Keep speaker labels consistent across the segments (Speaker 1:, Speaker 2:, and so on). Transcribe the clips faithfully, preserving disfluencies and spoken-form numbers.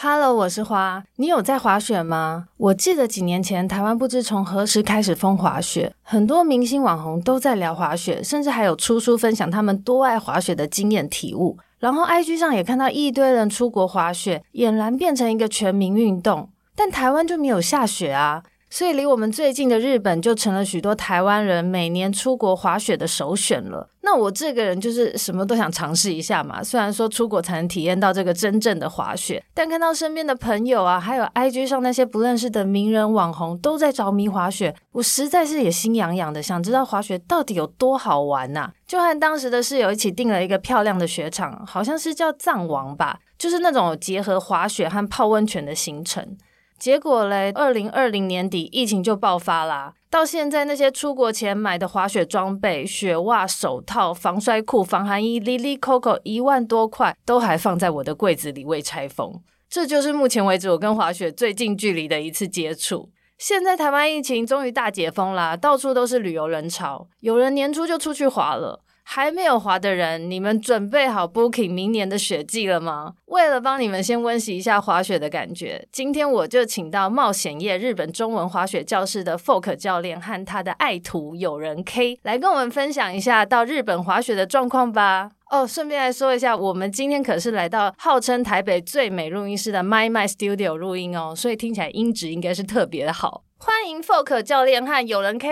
Speaker 1: Hello， 我是花。你有在滑雪吗？我记得几年前台湾不知从何时开始疯滑雪，很多明星网红都在聊滑雪，甚至还有出书分享他们多爱滑雪的经验体悟。然后 I G 上也看到一堆人出国滑雪，俨然变成一个全民运动。但台湾就没有下雪啊，所以离我们最近的日本就成了许多台湾人每年出国滑雪的首选了。那我这个人就是什么都想尝试一下嘛，虽然说出国才能体验到这个真正的滑雪，但看到身边的朋友啊，还有 I G 上那些不认识的名人网红都在着迷滑雪，我实在是也心痒痒的，想知道滑雪到底有多好玩啊。就和当时的室友一起订了一个漂亮的雪场，好像是叫藏王吧，就是那种结合滑雪和泡温泉的行程。结果嘞，二零二零年底疫情就爆发啦。到现在那些出国前买的滑雪装备、雪袜、手套、防摔裤、防寒衣，哩哩扣扣一万多块，都还放在我的柜子里未拆封。这就是目前为止我跟滑雪最近距离的一次接触。现在台湾疫情终于大解封啦，到处都是旅游人潮，有人年初就出去滑了。还没有滑的人，你们准备好 booking 明年的雪季了吗？为了帮你们先温习一下滑雪的感觉，今天我就请到冒险业日本中文滑雪教室的 Folk 教练和他的爱徒友人 K 来跟我们分享一下到日本滑雪的状况吧。哦，顺便来说一下，我们今天可是来到号称台北最美录音室的 My My Studio 录音哦，所以听起来音质应该是特别的好。欢迎 Folk 教练和友人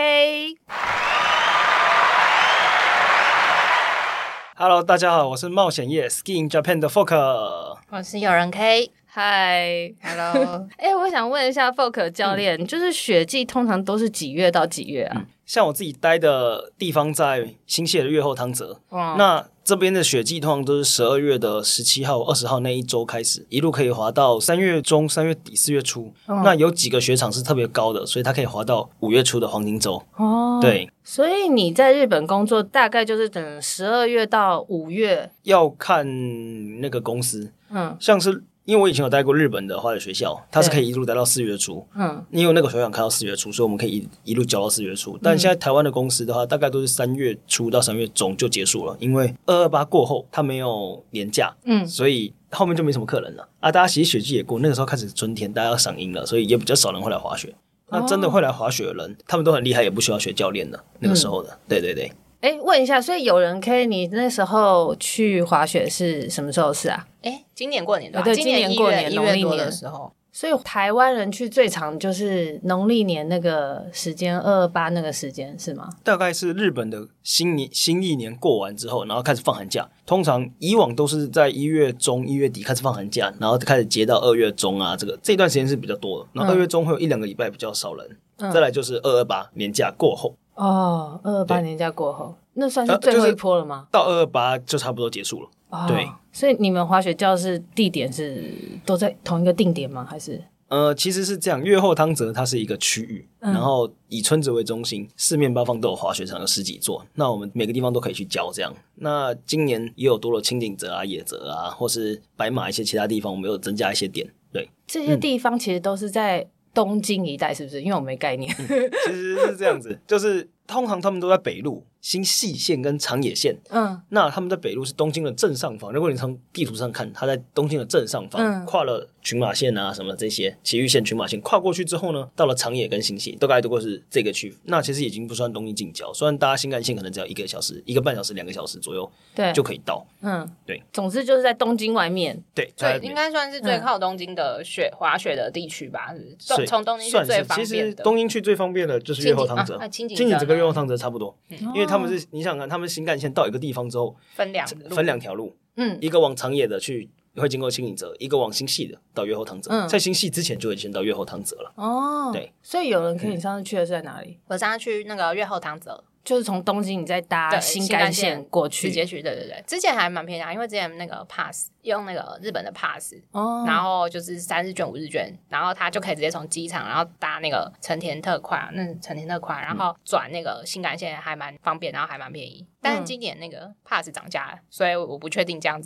Speaker 2: K。Hello， 大家好，我是冒险业 Ski in Japan 的 Folk，
Speaker 3: 我是友人 K。
Speaker 1: 嗨
Speaker 3: ，Hello，
Speaker 1: 哎，我想问一下 Folk 教练，嗯、就是雪季通常都是几月到几月啊？
Speaker 2: 嗯、像我自己待的地方在新泻的越后汤泽，嗯、那这边的雪季通常都是十二月的十七号、二十号那一周开始，一路可以滑到三月中、三月底、四月初。嗯、那有几个雪场是特别高的，所以它可以滑到五月初的黄金周。哦，对。
Speaker 1: 所以你在日本工作大概就是等十二月到五月，
Speaker 2: 要看那个公司。嗯，像是。因为我以前有待过日本的滑雪学校，它是可以一路待到四月初。嗯，因为那个学校开到四月初，所以我们可以 一, 一路教到四月初。但现在台湾的公司的话，大概都是三月初到三月中就结束了，因为二二八过后它没有年假，嗯，所以后面就没什么客人了啊。大家其实雪季也过，那个时候开始春天，大家要赏樱了，所以也比较少人会来滑雪。那真的会来滑雪的人，他们都很厉害，也不需要学教练的。那个时候的，嗯、对对对。
Speaker 1: 哎，问一下，所以友人 K， 你那时候去滑雪是什么时候是啊？
Speaker 3: 哎，今年过年对吧？
Speaker 1: 对，今年过年
Speaker 3: 农历年的时候。
Speaker 1: 所以台湾人去最长就是农历年那个时间，二二八那个时间是吗？
Speaker 2: 大概是日本的新年新历年过完之后，然后开始放寒假。通常以往都是在一月中、一月底开始放寒假，然后开始接到二月中啊，这个这段时间是比较多的。然后二月中会有一两个礼拜比较少人，嗯、再来就是二二八年假过后。
Speaker 1: 哦，二二八年假过后，那算是最后一波了吗？
Speaker 2: 呃就是、到二二八就差不多结束了。哦、对，
Speaker 1: 所以你们滑雪教室地点是都在同一个定点吗？还是？
Speaker 2: 呃，其实是这样，越后汤泽它是一个区域，嗯、然后以村子为中心，四面八方都有滑雪场，有十几座。那我们每个地方都可以去教这样。那今年也有多了青井泽啊、野泽啊，或是白马一些其他地方，我们有增加一些点。对，
Speaker 1: 这些地方其实都是在东京一带，是不是？因为我没概念。
Speaker 2: 嗯、其实是这样子，就是通常他们都在北路。新细线跟长野线，嗯，那他们在北路是东京的正上方。如果你从地图上看，它在东京的正上方，嗯、跨了群马线啊什么这些埼玉线、群马线跨过去之后呢，到了长野跟新泻，大概都是这个区域。那其实已经不算东京近郊，虽然搭新干线可能只要一个小时、一个半小时、两个小时左右，对，就可以到。嗯，对。
Speaker 1: 总之就是在东京外面，
Speaker 2: 对，
Speaker 3: 对，应该算是最靠东京的雪滑雪的地区吧。从从东京去最方便的，
Speaker 2: 其实东京去最方便的就是越后汤泽，青井泽跟越后汤泽差不多，嗯、因为他们是你想想看。他们新干线到一个地方之后，
Speaker 3: 分两
Speaker 2: 分两条路，嗯，一个往长野的去会经过青井泽，一个往新泻的到越后汤泽。嗯、在新泻之前就会先到越后汤泽了。哦，对，
Speaker 1: 所以有人可以上次去的是在哪里？
Speaker 3: 嗯、我上次去那个越后汤泽，
Speaker 1: 就是从东京你再搭新干线过去，
Speaker 3: 直接去。对对对，之前还蛮便宜的，因为之前那个 pass 用那个日本的 pass，哦、然后就是三日券、五日券，然后他就可以直接从机场，然后搭那个成田特快，那成田特快，然后转那个新干线还蛮方便，然后还蛮便宜。但是今年那个 pass 涨价了，所以我不确定这样子会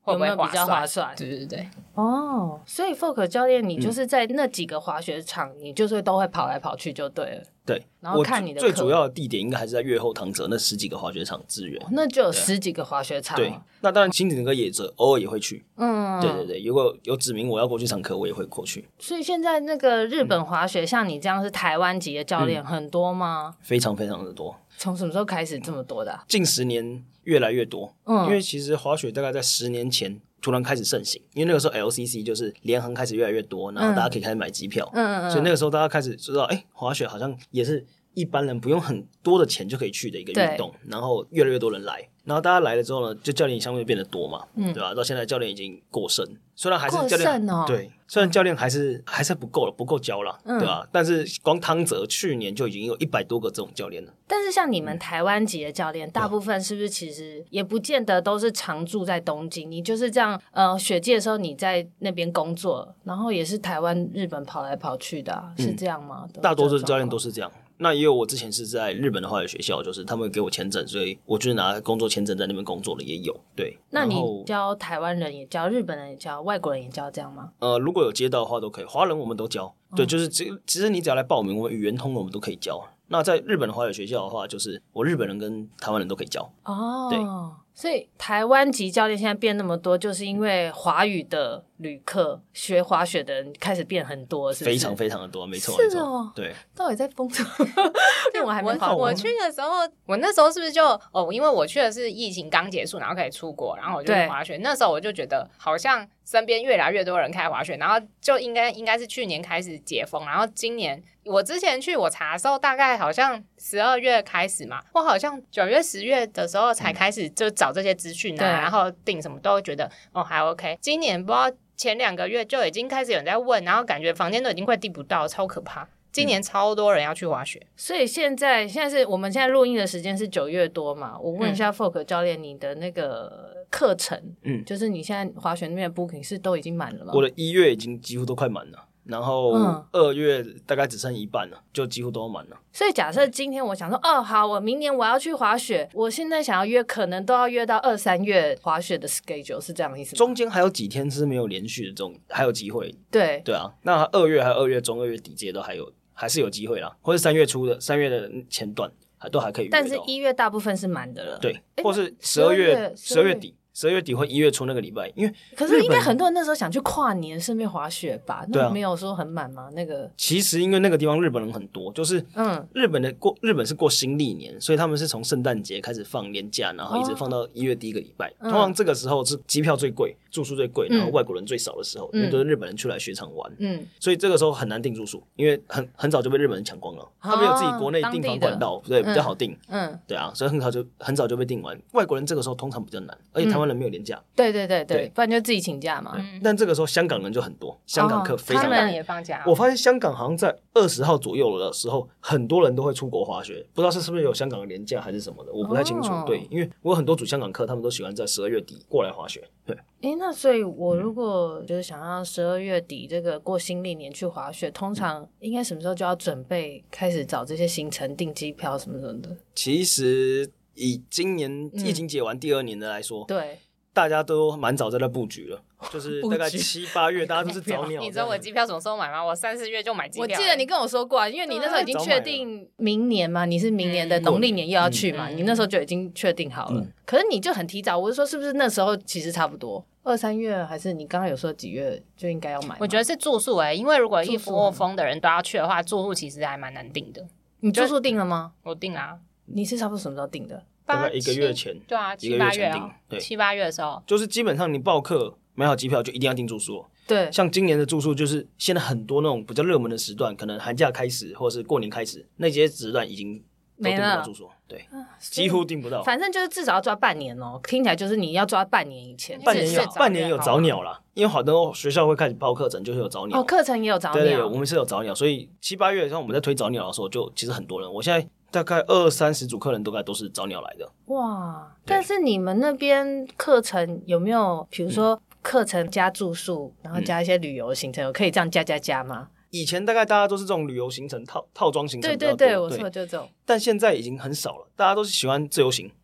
Speaker 3: 会不会
Speaker 1: 有没有比较划算？
Speaker 3: 对对对。
Speaker 1: 哦，所以 Folk 教练，你就是在那几个滑雪场，嗯、你就是都会跑来跑去就对了。
Speaker 2: 对，
Speaker 1: 然后看你的
Speaker 2: 最主要的地点应该还是在越后汤泽那十几个滑雪场支援，
Speaker 1: 那就有十几个滑雪场。
Speaker 2: 对，那当然新井跟野泽偶尔也会去。嗯，对对对，如果有指明我要过去上课，我也会过去。
Speaker 1: 所以现在那个日本滑雪，嗯、像你这样是台湾籍的教练、嗯、很多吗？
Speaker 2: 非常非常的多。
Speaker 1: 从什么时候开始这么多的、啊？
Speaker 2: 近十年越来越多。嗯，因为其实滑雪大概在十年前突然开始盛行，因为那个时候 L C C 就是联航开始越来越多，然后大家可以开始买机票。嗯嗯嗯。所以那个时候大家开始知道，哎，滑雪好像也是一般人不用很多的钱就可以去的一个运动，然后越来越多人来，然后大家来了之后呢，就教练相对变得多嘛，嗯、对吧？到现在教练已经过剩，虽然还是教练、
Speaker 1: 哦、
Speaker 2: 对，虽然教练还是还是不够了，不够教了，嗯、对吧？但是光汤泽去年就已经有一百多个这种教练了。
Speaker 1: 但是像你们台湾籍的教练，嗯、大部分是不是其实也不见得都是常住在东京？你就是这样，呃，雪季的时候你在那边工作，然后也是台湾、日本跑来跑去的、啊，是这样吗？
Speaker 2: 嗯、大多数教练都是这样。那也有我之前是在日本的滑雪学校，就是他们给我签证，所以我就是拿工作签证在那边工作的也有。对，
Speaker 1: 那你教台湾人也教，日本人也教，外国人也教这样吗？
Speaker 2: 呃，如果有接到的话都可以，华人我们都教。对，就是其实你只要来报名，我们语言通我们都可以教。那在日本的滑雪学校的话，就是我日本人跟台湾人都可以教。
Speaker 1: 哦，
Speaker 2: 对。
Speaker 1: 所以台湾籍教练现在变那么多，就是因为华语的旅客学滑雪的人开始变很多，是不是？
Speaker 2: 非常非常的多，没错，
Speaker 1: 是哦，
Speaker 2: 对。
Speaker 1: 到底在疯什么？因为我还没跑
Speaker 3: 过。我去的时候，我那时候是不是就哦？因为我去的是疫情刚结束，然后可以出国，然后我就去滑雪。那时候我就觉得好像身边越来越多人开始滑雪，然后就应该应该是去年开始解封，然后今年我之前去我查的时候，大概好像十二月开始嘛，我好像九月十月的时候才开始就找这些资讯啊，然后订什么都觉得哦还 OK。今年不知道前两个月就已经开始有人在问，然后感觉房间都已经快订不到，超可怕。今年超多人要去滑雪，
Speaker 1: 嗯、所以现在现在是我们现在录音的时间是九月多嘛？我问一下 Folk 教练，你的那个课程，嗯，就是你现在滑雪那边的 booking 是都已经满了吗？
Speaker 2: 我的一月已经几乎都快满了。然后二月大概只剩一半了，嗯、就几乎都满了。
Speaker 1: 所以假设今天我想说，哦，好，我明年我要去滑雪，我现在想要约，可能都要约到二三月滑雪的 schedule， 是这样的意思吗？
Speaker 2: 中间还有几天是没有连续的这种，还有机会。
Speaker 1: 对
Speaker 2: 对啊，那二月还有二月中、二月底这些都还有，还是有机会啦，或是三月初的三月的前段还都还可以约到。
Speaker 1: 但是一月大部分是满的了，
Speaker 2: 对，或是十二月十二月底。十二月底或一月初那个礼拜，因为
Speaker 1: 可是应该很多人那时候想去跨年顺便滑雪吧？那没有说很满吗？那个
Speaker 2: 其实因为那个地方日本人很多，就是嗯，日本的过日本是过新历年，所以他们是从圣诞节开始放年假，然后一直放到一月第一个礼拜。哦、通常这个时候是机票最贵、住宿最贵，然后外国人最少的时候，嗯、因为都是日本人去来雪场玩，嗯，所以这个时候很难订住宿，因为很很早就被日本人抢光了。哦、他们有自己国内订房管道，对，比较好订，嗯，对啊，所以很早就很早就被订完。外国人这个时候通常比较难，而且台湾人没有年假。
Speaker 1: 对。对对对 对, 对，不然就自己请假嘛。
Speaker 2: 嗯、但这个时候香港人就很多，香港课非常多，
Speaker 3: 哦、他们也放假。
Speaker 2: 我发现香港好像在二十号左右的时候，很多人都会出国滑雪，不知道是是不是有香港的年假还是什么的，我不太清楚。哦、对，因为我有很多组香港课，他们都喜欢在十二月底过来滑雪。对，
Speaker 1: 哎，那所以我如果就是想要十二月底这个过新历年去滑雪，通常应该什么时候就要准备开始找这些行程、订机票什么什么的？
Speaker 2: 其实以今年疫情解完第二年的来说，
Speaker 1: 嗯、对。
Speaker 2: 大家都蛮早在那布局了，就是大概七八月，大家都是早鸟。
Speaker 3: 你知道我机票什么时候买吗？我三四月就买机票。
Speaker 1: 我记得你跟我说过、啊，因为你那时候已经确定明年嘛，你是明年的农历年又要去嘛，嗯、你那时候就已经确定好了。嗯、可是你就很提早，我是说是不是那时候其实差不多二三月，还是你刚刚有说几月就应该要买？
Speaker 3: 我觉得是住宿哎、欸，因为如果一窝蜂的人都要去的话，住宿其实还蛮难订的。
Speaker 1: 你住宿订了吗？
Speaker 3: 我订啊。
Speaker 1: 你是差不多什么时候订的？
Speaker 2: 大概一个月前，
Speaker 3: 对啊，七八月啊，对，七八月的时候，
Speaker 2: 就是基本上你报课买好机票就一定要订住宿。
Speaker 1: 对，
Speaker 2: 像今年的住宿就是现在很多那种比较热门的时段，可能寒假开始或者是过年开始，那些时段已经都订不到住宿，对，几乎订不到。
Speaker 1: 反正就是至少要抓半年哦，听起来就是你要抓半年以前。
Speaker 2: 半年有半年有早鸟啦，因为好多学校会开始报课程，就是有早鸟。
Speaker 1: 哦，课程也有早鸟。
Speaker 2: 对对，我们是有早鸟，所以七八月像我们在推早鸟的时候，就其实很多人。我现在大概二三十组客人，大概都是早鸟来的。
Speaker 1: 哇！但是你们那边课程有没有，比如说课程加住宿，然后加一些旅游行程，有可以这样加加加吗？
Speaker 2: 以前大概大家都是这种旅游行程套套装行程比较多，
Speaker 1: 对对对，我说的就这种。
Speaker 2: 但现在已经很少了，大家都是喜欢自由行。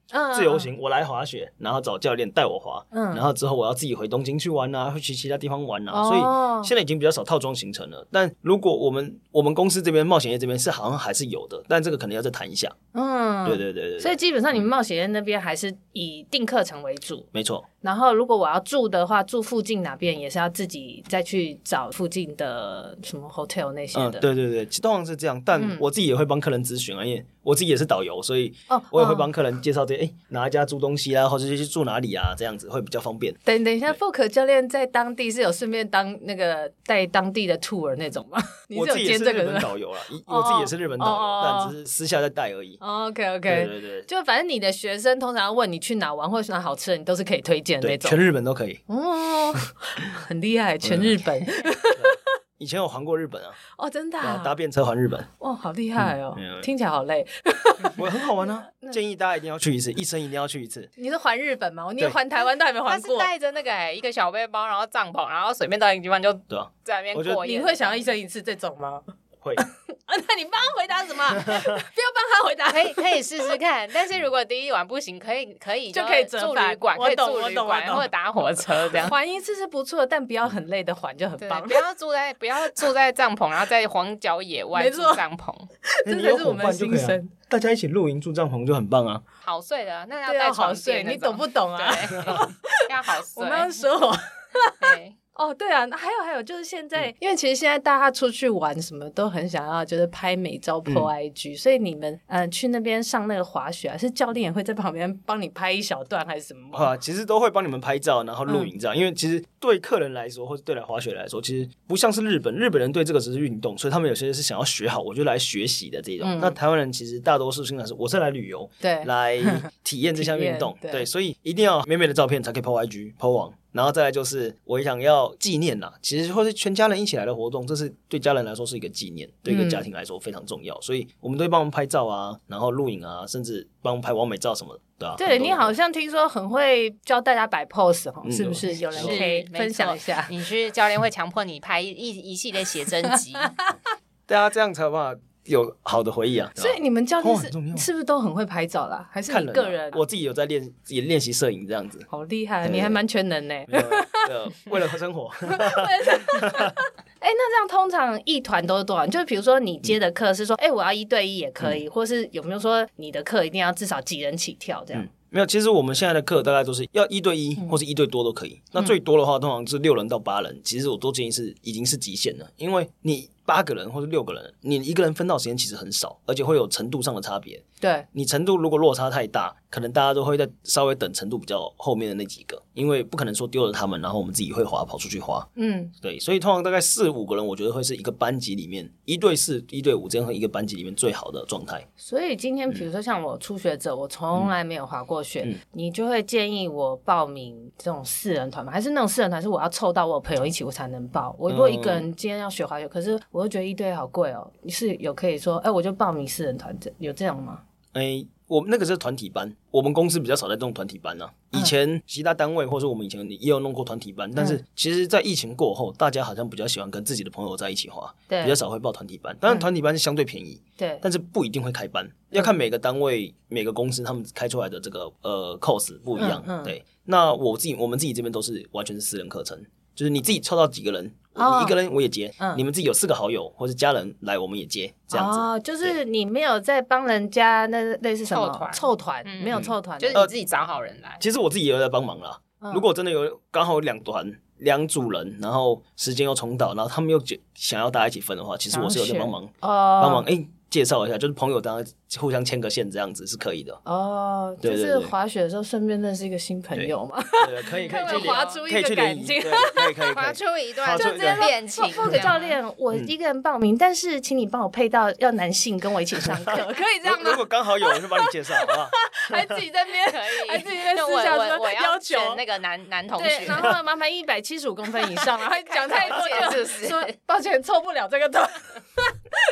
Speaker 2: 自由行我来滑雪，然后找教练带我滑，嗯，然后之后我要自己回东京去玩啊，会去其他地方玩啊，哦、所以现在已经比较少套装行程了。但如果我们我们公司这边冒险业这边是好像还是有的，但这个可能要再谈一下。嗯，对对对 对, 对。
Speaker 1: 所以基本上你们冒险业那边还是以订课程为主，
Speaker 2: 没错。
Speaker 1: 然后如果我要住的话，住附近哪边也是要自己再去找附近的什么 hotel 那些的。
Speaker 2: 嗯，对对对，通常是这样。但我自己也会帮客人咨询啊，因为我自己也是导游，所以我也会帮客人介绍这哎、哦、哪一家住东西啊，或者去住哪里啊，这样子会比较方便。
Speaker 1: 等等一下 Folk 教练在当地是有顺便当那个带当地的 tour 那种吗？你是有兼这个？
Speaker 2: 我自己也是日本导游啦，我自己也是日本导游，哦、但只是私下在带而已。
Speaker 1: 哦、OK OK，
Speaker 2: 对对对，
Speaker 1: 就反正你的学生通常要问你去哪玩或者哪好吃的，你都是可以推荐的那种。
Speaker 2: 全日本都可以。
Speaker 1: 哦，很厉害，全日本。
Speaker 2: 以前有环过日本啊！
Speaker 1: 哦，真的、啊，
Speaker 2: 搭便车环日本，
Speaker 1: 哇，好厉害哦！嗯、听起来好累，
Speaker 2: 我很好玩啊！建议大家一定要去一次，一生一定要去一次。
Speaker 1: 你是环日本吗？你环台湾都还没环过。
Speaker 3: 他是带着那个、欸、一个小背包，然后帐篷，然后随便到一个地方就
Speaker 2: 对啊，
Speaker 3: 在那边过夜。
Speaker 1: 你会想要一生一次这种吗？
Speaker 2: 会。
Speaker 1: 啊，那你帮他回答什么？不要帮他回答，
Speaker 3: 可以可以试试看。但是如果第一晚不行，可以可以
Speaker 1: 就可以
Speaker 3: 住旅馆，可以住旅馆或者搭火车这样。
Speaker 1: 环一次是不错，但不要很累的环就很棒。
Speaker 3: 不要住在不要住在帐篷，然后在荒郊野外住帐篷，
Speaker 1: 这才是我们的心声。
Speaker 2: 大家一起露营住帐篷就很棒啊！
Speaker 3: 好睡的，那要带好睡，
Speaker 1: 你懂不懂啊？
Speaker 3: 要好睡。
Speaker 1: 我刚刚说我。哦，对啊，还有还有就是现在，嗯、因为其实现在大家出去玩什么都很想要，就是拍美照 po I G，、嗯、所以你们呃去那边上那个滑雪啊，是教练也会在旁边帮你拍一小段还是什么吗？
Speaker 2: 啊，其实都会帮你们拍照，然后录影这样、嗯，因为其实对客人来说，或者对来滑雪来说，其实不像是日本，日本人对这个只是运动，所以他们有些是想要学好，我就来学习的这种。嗯、那台湾人其实大多数现在是我是来旅游，
Speaker 1: 对，
Speaker 2: 来体验这项运动，对，对，所以一定要美美的照片才可以 po I G、po 网。然后再来就是我想要纪念啦，其实或是全家人一起来的活动，这是对家人来说是一个纪念，对一个家庭来说非常重要，嗯、所以我们都会帮他们拍照啊，然后录影啊，甚至帮他们拍完美照什么的，对啊。
Speaker 1: 对，你好像听说很会教大家摆 pose 哦、嗯，是不是？有人可以分享一下？
Speaker 3: 你是教练会强迫你拍一一系列写真集，
Speaker 2: 大家这样才有办法有好的回忆啊。
Speaker 1: 所以你们教练是是不是都很会拍照啦？还是你个人？
Speaker 2: 我自己有在练，也练习摄影这样子。
Speaker 1: 好厉害，你还蛮全能呢。
Speaker 2: 为了生活。
Speaker 1: 哎、欸，那这样通常一团都是多少？就是比如说你接的课是说，哎、欸，我要一对一也可以，嗯、或是有没有说你的课一定要至少几人起跳这样？嗯
Speaker 2: 没有，其实我们现在的课大概都是要一对一或是一对多都可以。嗯、那最多的话，通常是六人到八人。其实我都建议是已经是极限了，因为你八个人或者六个人，你一个人分到时间其实很少，而且会有程度上的差别。
Speaker 1: 对，
Speaker 2: 你程度如果落差太大，可能大家都会在稍微等程度比较后面的那几个，因为不可能说丢了他们，然后我们自己会滑跑出去滑。嗯，对，所以通常大概四五个人，我觉得会是一个班级里面一对四、一对五这样一个班级里面最好的状态。
Speaker 1: 所以今天比如说像我初学者，嗯、我从来没有滑过雪，嗯、你就会建议我报名这种四人团吗？还是那种四人团是我要凑到我朋友一起我才能报？我如果一个人今天要学滑雪，可是我又觉得一对一好贵哦，你是有可以说，哎、欸，我就报名四人团，有这样吗？
Speaker 2: 哎、欸，我们那个是团体班，我们公司比较少在这种团体班啊。以前其他单位或者我们以前也有弄过团体班，但是其实在疫情过后，大家好像比较喜欢跟自己的朋友在一起滑，对，比较少会报团体班。当然团体班是相对便宜，对，但是不一定会开班，要看每个单位、每个公司他们开出来的这个呃 course 不一样。嗯嗯、对，那我自己我们自己这边都是完全是私人课程，就是你自己凑到几个人。哦、你一个人我也接、嗯，你们自己有四个好友或是家人来，我们也接这样子。哦，
Speaker 1: 就是你没有在帮人家那类似什么凑团，凑团、嗯、没有凑团、嗯，
Speaker 3: 就是你自己找好人来。呃、
Speaker 2: 其实我自己也有在帮忙啦。嗯、如果真的有刚好有两团两组人，然后时间又冲到，然后他们又想要大家一起分的话，其实我是有在帮忙，帮忙哎。介绍一下，就是朋友当然互相牵个线，这样子是可以的
Speaker 1: 哦。对对对，就是滑雪的时候顺便认识一个新朋友嘛。
Speaker 2: 对，可以可以去
Speaker 1: 滑出一个感情，
Speaker 2: 可以可以
Speaker 3: 滑出一段就这恋情。
Speaker 1: Folk教练，我一个人报名，但是请你帮我配到要男性跟我一起上课，可以这样吗？
Speaker 2: 如果刚好有人就帮你介绍，好不好？
Speaker 1: 还自己在那边可以，还自己在私下说要求
Speaker 3: 那个男男同学，
Speaker 1: 然后麻烦一百七十五公分以上，然后讲太多就说抱歉凑不了这个团。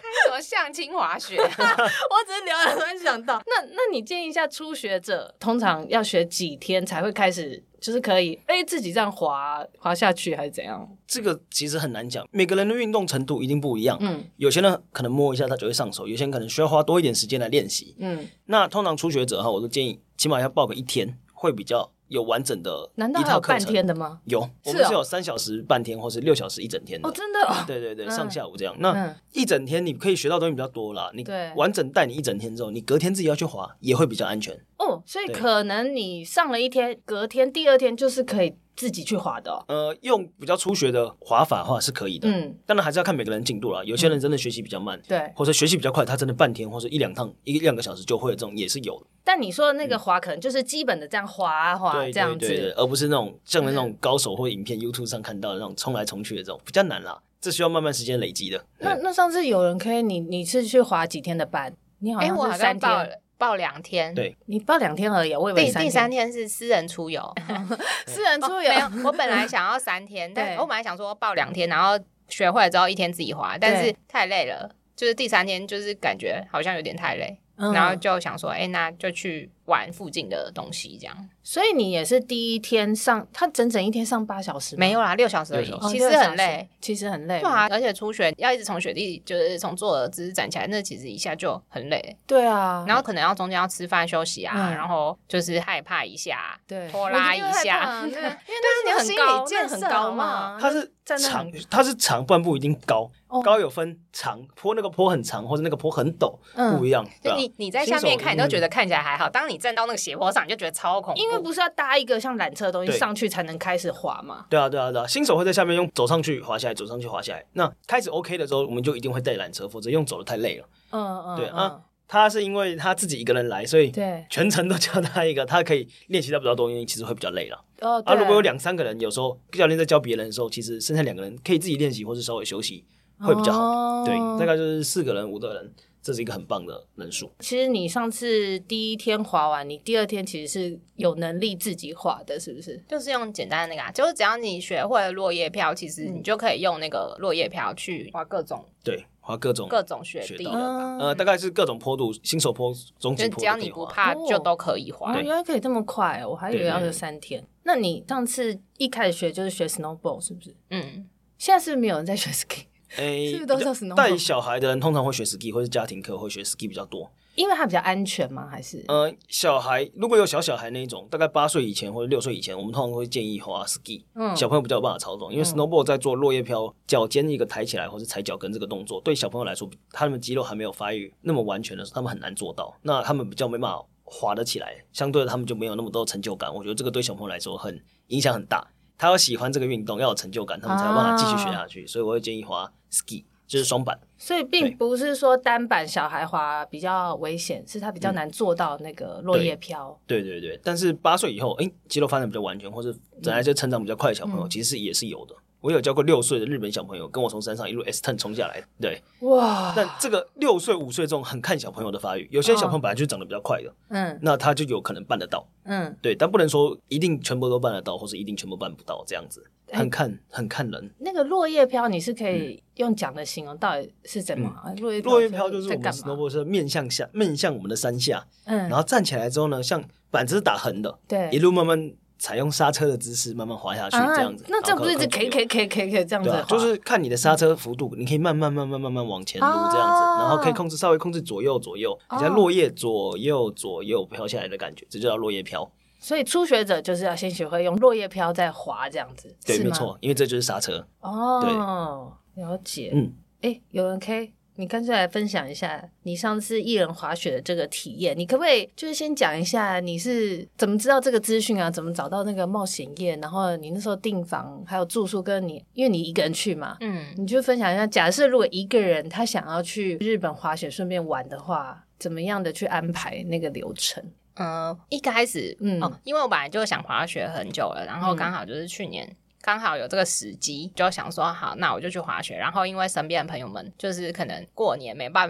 Speaker 3: 什么相亲滑雪、啊？
Speaker 1: 我只是聊了突然想到，那那你建议一下初学者，通常要学几天才会开始？就是可以哎自己这样滑滑下去还是怎样？
Speaker 2: 这个其实很难讲，每个人的运动程度一定不一样。嗯，有些人可能摸一下他就会上手，有些人可能需要花多一点时间来练习。嗯，那通常初学者哈，我都建议起码要报个一天，会比较有完整的一套课程。
Speaker 1: 难道还有半天的吗？
Speaker 2: 有，我们是有三小时半天，或是六小时一整天的。
Speaker 1: 哦，真的、哦？
Speaker 2: 对对对，嗯、上下午这样。那、嗯、一整天你可以学到东西比较多啦。你完整带你一整天之后，你隔天自己要去滑也会比较安全。
Speaker 1: 哦，所以可能你上了一天，隔天第二天就是可以自己去滑的、哦。
Speaker 2: 呃，用比较初学的滑法的话是可以的。嗯，当然还是要看每个人进度啦。有些人真的学习比较慢，对、嗯，或者学习比较快，他真的半天或者一两趟、一两个小时就会，这种也是有的。
Speaker 1: 但你说的那个滑，可能就是基本的这样滑啊滑
Speaker 2: 对
Speaker 1: 这样子，
Speaker 2: 对对对，而不是那种像那种高手或影片 YouTube 上看到的那种冲来冲去的这种，比较难啦。这需要慢慢时间累积的。
Speaker 1: 那那上次有人可以，你你是去滑几天的班？你好像是三天。欸
Speaker 3: 报两天，
Speaker 2: 对，
Speaker 1: 你报两天而已，我以为三天。
Speaker 3: 第第三天是私人出游，
Speaker 1: 私人出游、
Speaker 3: 哦、没有。我本来想要三天，但我本来想说报两天，然后学会了之后一天自己滑，但是太累了，就是第三天就是感觉好像有点太累，嗯、然后就想说，哎、欸，那就去玩附近的东西这样。
Speaker 1: 所以你也是第一天上，他整整一天上八小时吗？
Speaker 3: 没有啦，六小时而已，其实很累，
Speaker 1: 其实很累。
Speaker 3: 对啊，而且初学要一直从雪地，就是从坐的姿势站起来，那其实一下就很累。
Speaker 1: 对啊，
Speaker 3: 然后可能要中间要吃饭休息啊、嗯，然后就是害怕一下，对，拖拉一下，
Speaker 1: 因为那是心理建设很高嘛。
Speaker 2: 它是长，它是长，不然不一定高。哦、高有分长坡，那个坡很长，或者那个坡很陡，嗯、不一样。
Speaker 3: 就你你在下面看，你都觉得看起来还好，当你站到那个斜坡上，你就觉得超恐怖。
Speaker 1: 因为不是要搭一个像缆车的东西上去才能开始滑嘛？
Speaker 2: 对啊，对啊，对啊。新手会在下面用走上去滑下来，走上去滑下来。那开始 OK 的时候，我们就一定会带缆车，否则用走的太累了。嗯嗯，对啊。嗯他是因为他自己一个人来，所以全程都教他一个，他可以练习到比较多，因为其实会比较累了。哦，啊，如果有两三个人，有时候教练在教别人的时候，其实剩下两个人可以自己练习，或是稍微休息会比较好。哦、对，大概就是四个人、五个人，这是一个很棒的人数。
Speaker 1: 其实你上次第一天滑完，你第二天其实是有能力自己滑的，是不是？
Speaker 3: 就是用简单的那个、啊，就是只要你学会了落叶飘，其实你就可以用那个落叶飘去滑各种。
Speaker 2: 对。滑各种
Speaker 3: 各种雪地的，
Speaker 2: 呃，大概是各种坡度，新手坡、中级坡，
Speaker 3: 只要你不怕，就都可以滑。
Speaker 1: 哦、原来可以这么快、哦，我还以为要有三天。那你上次一开始学就是学 snowboard 是不是？嗯，现在是不是没有人在学 ski？
Speaker 2: 欸、
Speaker 1: 是不是都是 snowboard？
Speaker 2: 带小孩的人通常会学 ski， 或是家庭课会学 ski 比较多。
Speaker 1: 因为它比较安全吗？还是
Speaker 2: 呃，小孩如果有小小孩那一种，大概八岁以前或者六岁以前，我们通常会建议滑 ski，、嗯、小朋友比较有办法操纵，因为 snowboard 在做落叶飘，脚尖一个抬起来或是踩脚跟这个动作，对小朋友来说，他们肌肉还没有发育那么完全的时候，他们很难做到，那他们比较没办法滑得起来，相对的他们就没有那么多成就感。我觉得这个对小朋友来说很影响很大，他要喜欢这个运动，要有成就感，他们才有办法继续学下去、啊。所以我会建议滑 ski。就是双板，
Speaker 1: 所以并不是说单板小孩滑比较危险，是他比较难做到那个落叶飘。
Speaker 2: 对对 对, 对，但是八岁以后，哎，肌肉发展比较完全，或是本来就成长比较快的小朋友，嗯、其实也是有的。我有教过六岁的日本小朋友，跟我从山上一路 S 十 冲下来的。对，哇！但这个六岁、五岁这种很看小朋友的发育，有些小朋友本来就长得比较快的，嗯、哦，那他就有可能办得到，嗯，对，但不能说一定全部都办得到，或是一定全部办不到这样子。很看、欸、很看人。
Speaker 1: 那个落叶飘，你是可以用讲的形容到底是怎么？嗯、落叶
Speaker 2: 落叶飘就是我们 snowboard 是面向下，面向我们的山下，嗯，然后站起来之后呢，像板子是打横的，对，一路慢慢采用刹车的姿势慢慢滑下去，啊、这样子。
Speaker 1: 那这不是一直 K K K K K 这样子、啊？
Speaker 2: 就是看你的刹车幅度，你可以慢慢慢慢慢慢往前撸这样子，啊、然后可以控制稍微控制左右左右，好像落叶左右左右飘下来的感觉，这就叫落叶飘。
Speaker 1: 所以初学者就是要先学会用落叶飘再滑这样子，
Speaker 2: 对，没错，因为这就是刹车。
Speaker 1: 哦，了解。嗯，哎，有人可以，你干脆来分享一下你上次一人滑雪的这个体验。你可不可以就是先讲一下你是怎么知道这个资讯啊？怎么找到那个冒险夜？然后你那时候订房还有住宿，跟你因为你一个人去嘛，嗯，你就分享一下。假设如果一个人他想要去日本滑雪顺便玩的话，怎么样的去安排那个流程？
Speaker 3: 呃，一开始，嗯、哦，因为我本来就想滑雪很久了，然后刚好就是去年刚好有这个时机，就想说好，那我就去滑雪。然后因为身边的朋友们就是可能过年没办法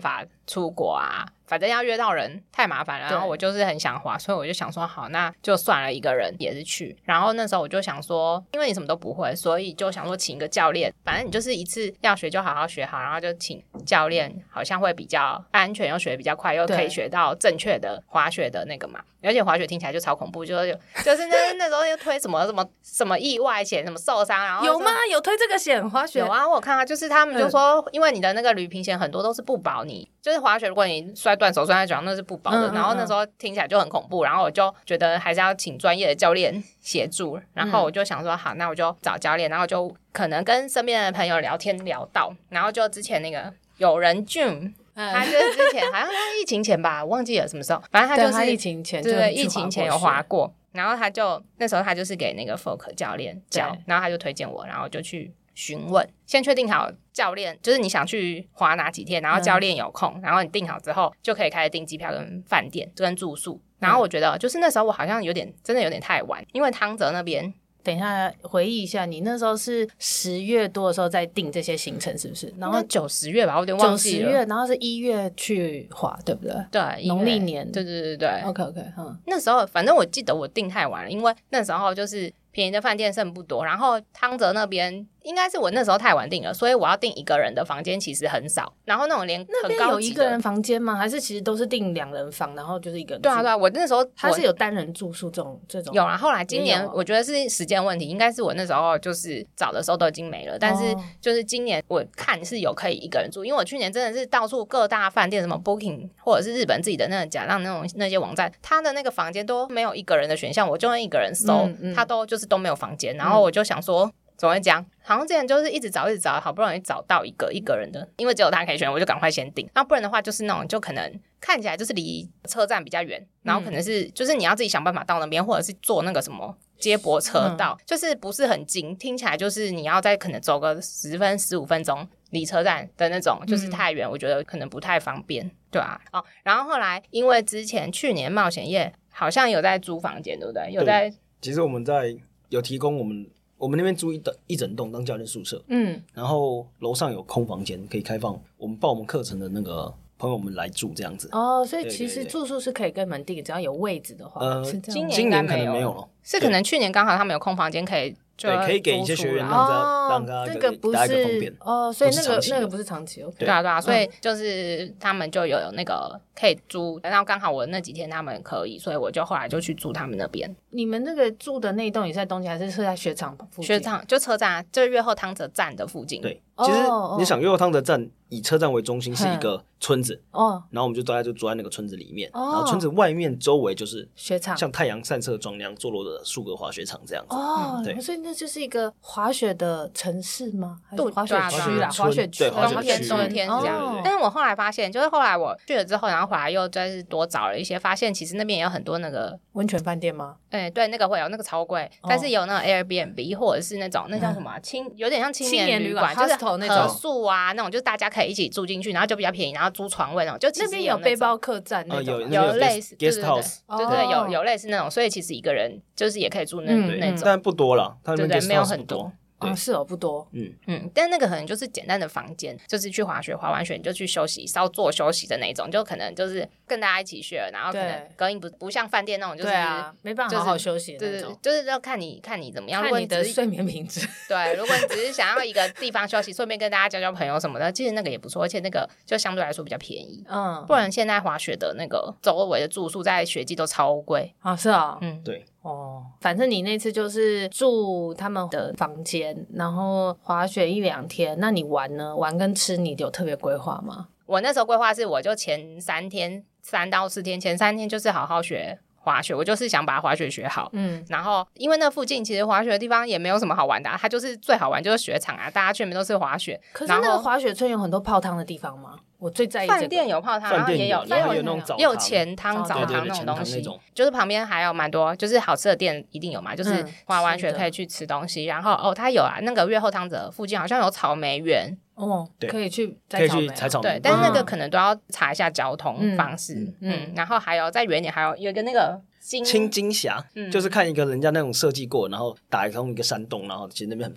Speaker 3: 出国啊，反正要约到人太麻烦了，然后我就是很想滑，所以我就想说好，那就算了，一个人也是去。然后那时候我就想说，因为你什么都不会，所以就想说请一个教练，反正你就是一次要学就好好学好，然后就请教练，好像会比较安全，又学得比较快，又可以学到正确的滑雪的那个嘛。而且滑雪听起来就超恐怖，就是就是那那时候又推什么什么什么意外险，什么受伤，然后
Speaker 1: 有吗？有推这个险滑雪？
Speaker 3: 有啊，我有看到，就是他们就说，嗯、因为你的那个旅平险很多都是不保你，就是滑雪如果你摔断手、摔断脚，那是不保的。嗯嗯嗯然后那时候听起来就很恐怖，然后我就觉得还是要请专业的教练协助，然后我就想说，好，那我就找教练，然后就可能跟身边的朋友聊天聊到，然后就之前那个有人俊。他就是之前好像他疫情前吧，我忘记了什么时候，反正他就是
Speaker 1: 他疫情前就
Speaker 3: 对疫情前有滑过，然后他就那时候他就是给那个 Folk 教练教，然后他就推荐我，然后就去询问，先确定好教练就是你想去滑哪几天，然后教练有空、嗯、然后你订好之后就可以开始订机票跟饭店跟住宿。然后我觉得就是那时候我好像有点真的有点太晚，因为汤泽那边
Speaker 1: 等一下回忆一下，你那时候是十月多的时候在定这些行程是不是？然后
Speaker 3: 九十月吧，我有点忘记了。
Speaker 1: 九十月，然后是一月去滑，对不对？
Speaker 3: 对，
Speaker 1: 农历年。
Speaker 3: 对对对对。
Speaker 1: OK OK， 嗯，
Speaker 3: 那时候反正我记得我订太晚了，因为那时候就是便宜的饭店剩不多，然后汤泽那边应该是我那时候太晚订了，所以我要订一个人的房间其实很少，然后那种连很高级的
Speaker 1: 那边有一个人房间吗？还是其实都是订两人房，然后就是一个人住？
Speaker 3: 对啊对啊，我那时候
Speaker 1: 他是有单人住宿这种这种
Speaker 3: 有啊，后来今年我觉得是时间问题，应该是我那时候就是找的时候都已经没了，但是就是今年我看是有可以一个人住，因为我去年真的是到处各大饭店什么 Booking 或者是日本自己的那种假让那种那些网站，他的那个房间都没有一个人的选项，我就用一个人搜，嗯嗯、他都就是都没有房间，然后我就想说。怎么会这样？好像之前就是一直找一直找，好不容易找到一个一个人的，因为只有他可以选，我就赶快先订。然后不然的话，就是那种就可能看起来就是离车站比较远，然后可能是、嗯、就是你要自己想办法到那边，或者是坐那个什么接驳车到、嗯，就是不是很近，听起来就是你要再可能走个十分十五分钟离车站的那种，就是太远、嗯，我觉得可能不太方便，对啊。哦，然后后来因为之前去年冒险夜好像有在租房间，对不对？有在，
Speaker 2: 其实我们在有提供我们。我们那边租一整一整栋当教练宿舍，嗯，然后楼上有空房间可以开放，我们报我们课程的那个朋友们来住这样子。
Speaker 1: 哦，所以其实住宿是可以跟你们订，只要有位置的话，呃，是这样。
Speaker 3: 今年
Speaker 2: 今年可能没有了，
Speaker 3: 是可能去年刚好他们有空房间可以。
Speaker 2: 对，可以给一些学员让他、哦、让他
Speaker 1: 那个不是
Speaker 2: 大家一个方便
Speaker 1: 哦，所以那个那个不是长期 ，OK，
Speaker 3: 对啊对啊，所以就是他们就有那个可以租，然后刚好我那几天他们可以，所以我就后来就去住他们那边。
Speaker 1: 你们那个住的那一栋也是在东京，还是是在雪场附近？
Speaker 3: 雪场就车站，就是越后汤泽站的附近。
Speaker 2: 对，其实你想越后汤泽站以车站为中心是一个村子，哦，然后我们就大家就住在那个村子里面，哦、然后村子外面周围就是
Speaker 1: 雪场，
Speaker 2: 像太阳散射装那样坐落的树格滑雪场这样子。
Speaker 1: 哦，嗯、对，所以那就是一个滑雪的城市吗？还是滑雪区啦？滑雪区，
Speaker 3: 冬天冬天这样、哦。但是我后来发现，就是后来我去了之后，然后回来又再是多找了一些，发现其实那边也有很多那个
Speaker 1: 温泉饭店吗？
Speaker 3: 哎、欸，对，那个会有那个超贵、哦，但是有那种 Airbnb 或者是那种那叫什么、啊、青，有点像青年旅馆，就是合宿啊那种，就是大家可以一起住进去，然后就比较便宜，然后租床位那种，就其实
Speaker 1: 那边有背包客栈那种，
Speaker 2: 呃、有
Speaker 3: 有类似
Speaker 2: guest house，
Speaker 3: 对对对，有有类似那种，所以其实一个人就是也可以住那、嗯、那种，
Speaker 2: 但不多了，他那边 guest house
Speaker 3: 没有很多。
Speaker 1: 哦，是哦，不多，
Speaker 3: 嗯嗯，但那个可能就是简单的房间，就是去滑雪，滑完雪你就去休息，稍作休息的那种，就可能就是跟大家一起学，然后可能隔音不不像饭店那种，就是、
Speaker 1: 啊、没办法好好休息的那种，
Speaker 3: 对，就是要看你看你怎么样，
Speaker 1: 看你的睡眠品质。
Speaker 3: 对，如果你只是想要一个地方休息，顺便跟大家交交朋友什么的，其实那个也不错，而且那个就相对来说比较便宜。嗯，不然现在滑雪的那个周围的住宿在雪季都超贵
Speaker 1: 啊，是啊，
Speaker 2: 嗯，对。
Speaker 1: 哦，反正你那次就是住他们的房间，然后滑雪一两天。那你玩呢？玩跟吃你有特别规划吗？
Speaker 3: 我那时候规划是，我就前三天三到四天，前三天就是好好学滑雪，我就是想把滑雪学好。嗯，然后因为那附近其实滑雪的地方也没有什么好玩的、啊，它就是最好玩就是雪场啊，大家去那边都是滑雪。
Speaker 1: 可是那个滑雪村有很多泡汤的地方吗？我最在意、这个、
Speaker 3: 饭店有泡汤，然后也有
Speaker 2: 也有也有那种澡堂，
Speaker 3: 也有钱汤澡堂那种东西，就是旁边还有蛮多，就是好吃的店一定有嘛，就是滑完雪可以去吃东西。嗯、然后哦，它有啊，那个越后汤泽附近好像有草莓园。
Speaker 1: 哦，可以去
Speaker 2: 可以去采草莓，
Speaker 3: 对，但是那个可能都要查一下交通方式。嗯，嗯嗯然后还有再远一点，还有有一个那个金
Speaker 2: 青金峡、嗯，就是看一个人家那种设计过，然后打通一个山洞，然后其实那边很漂亮。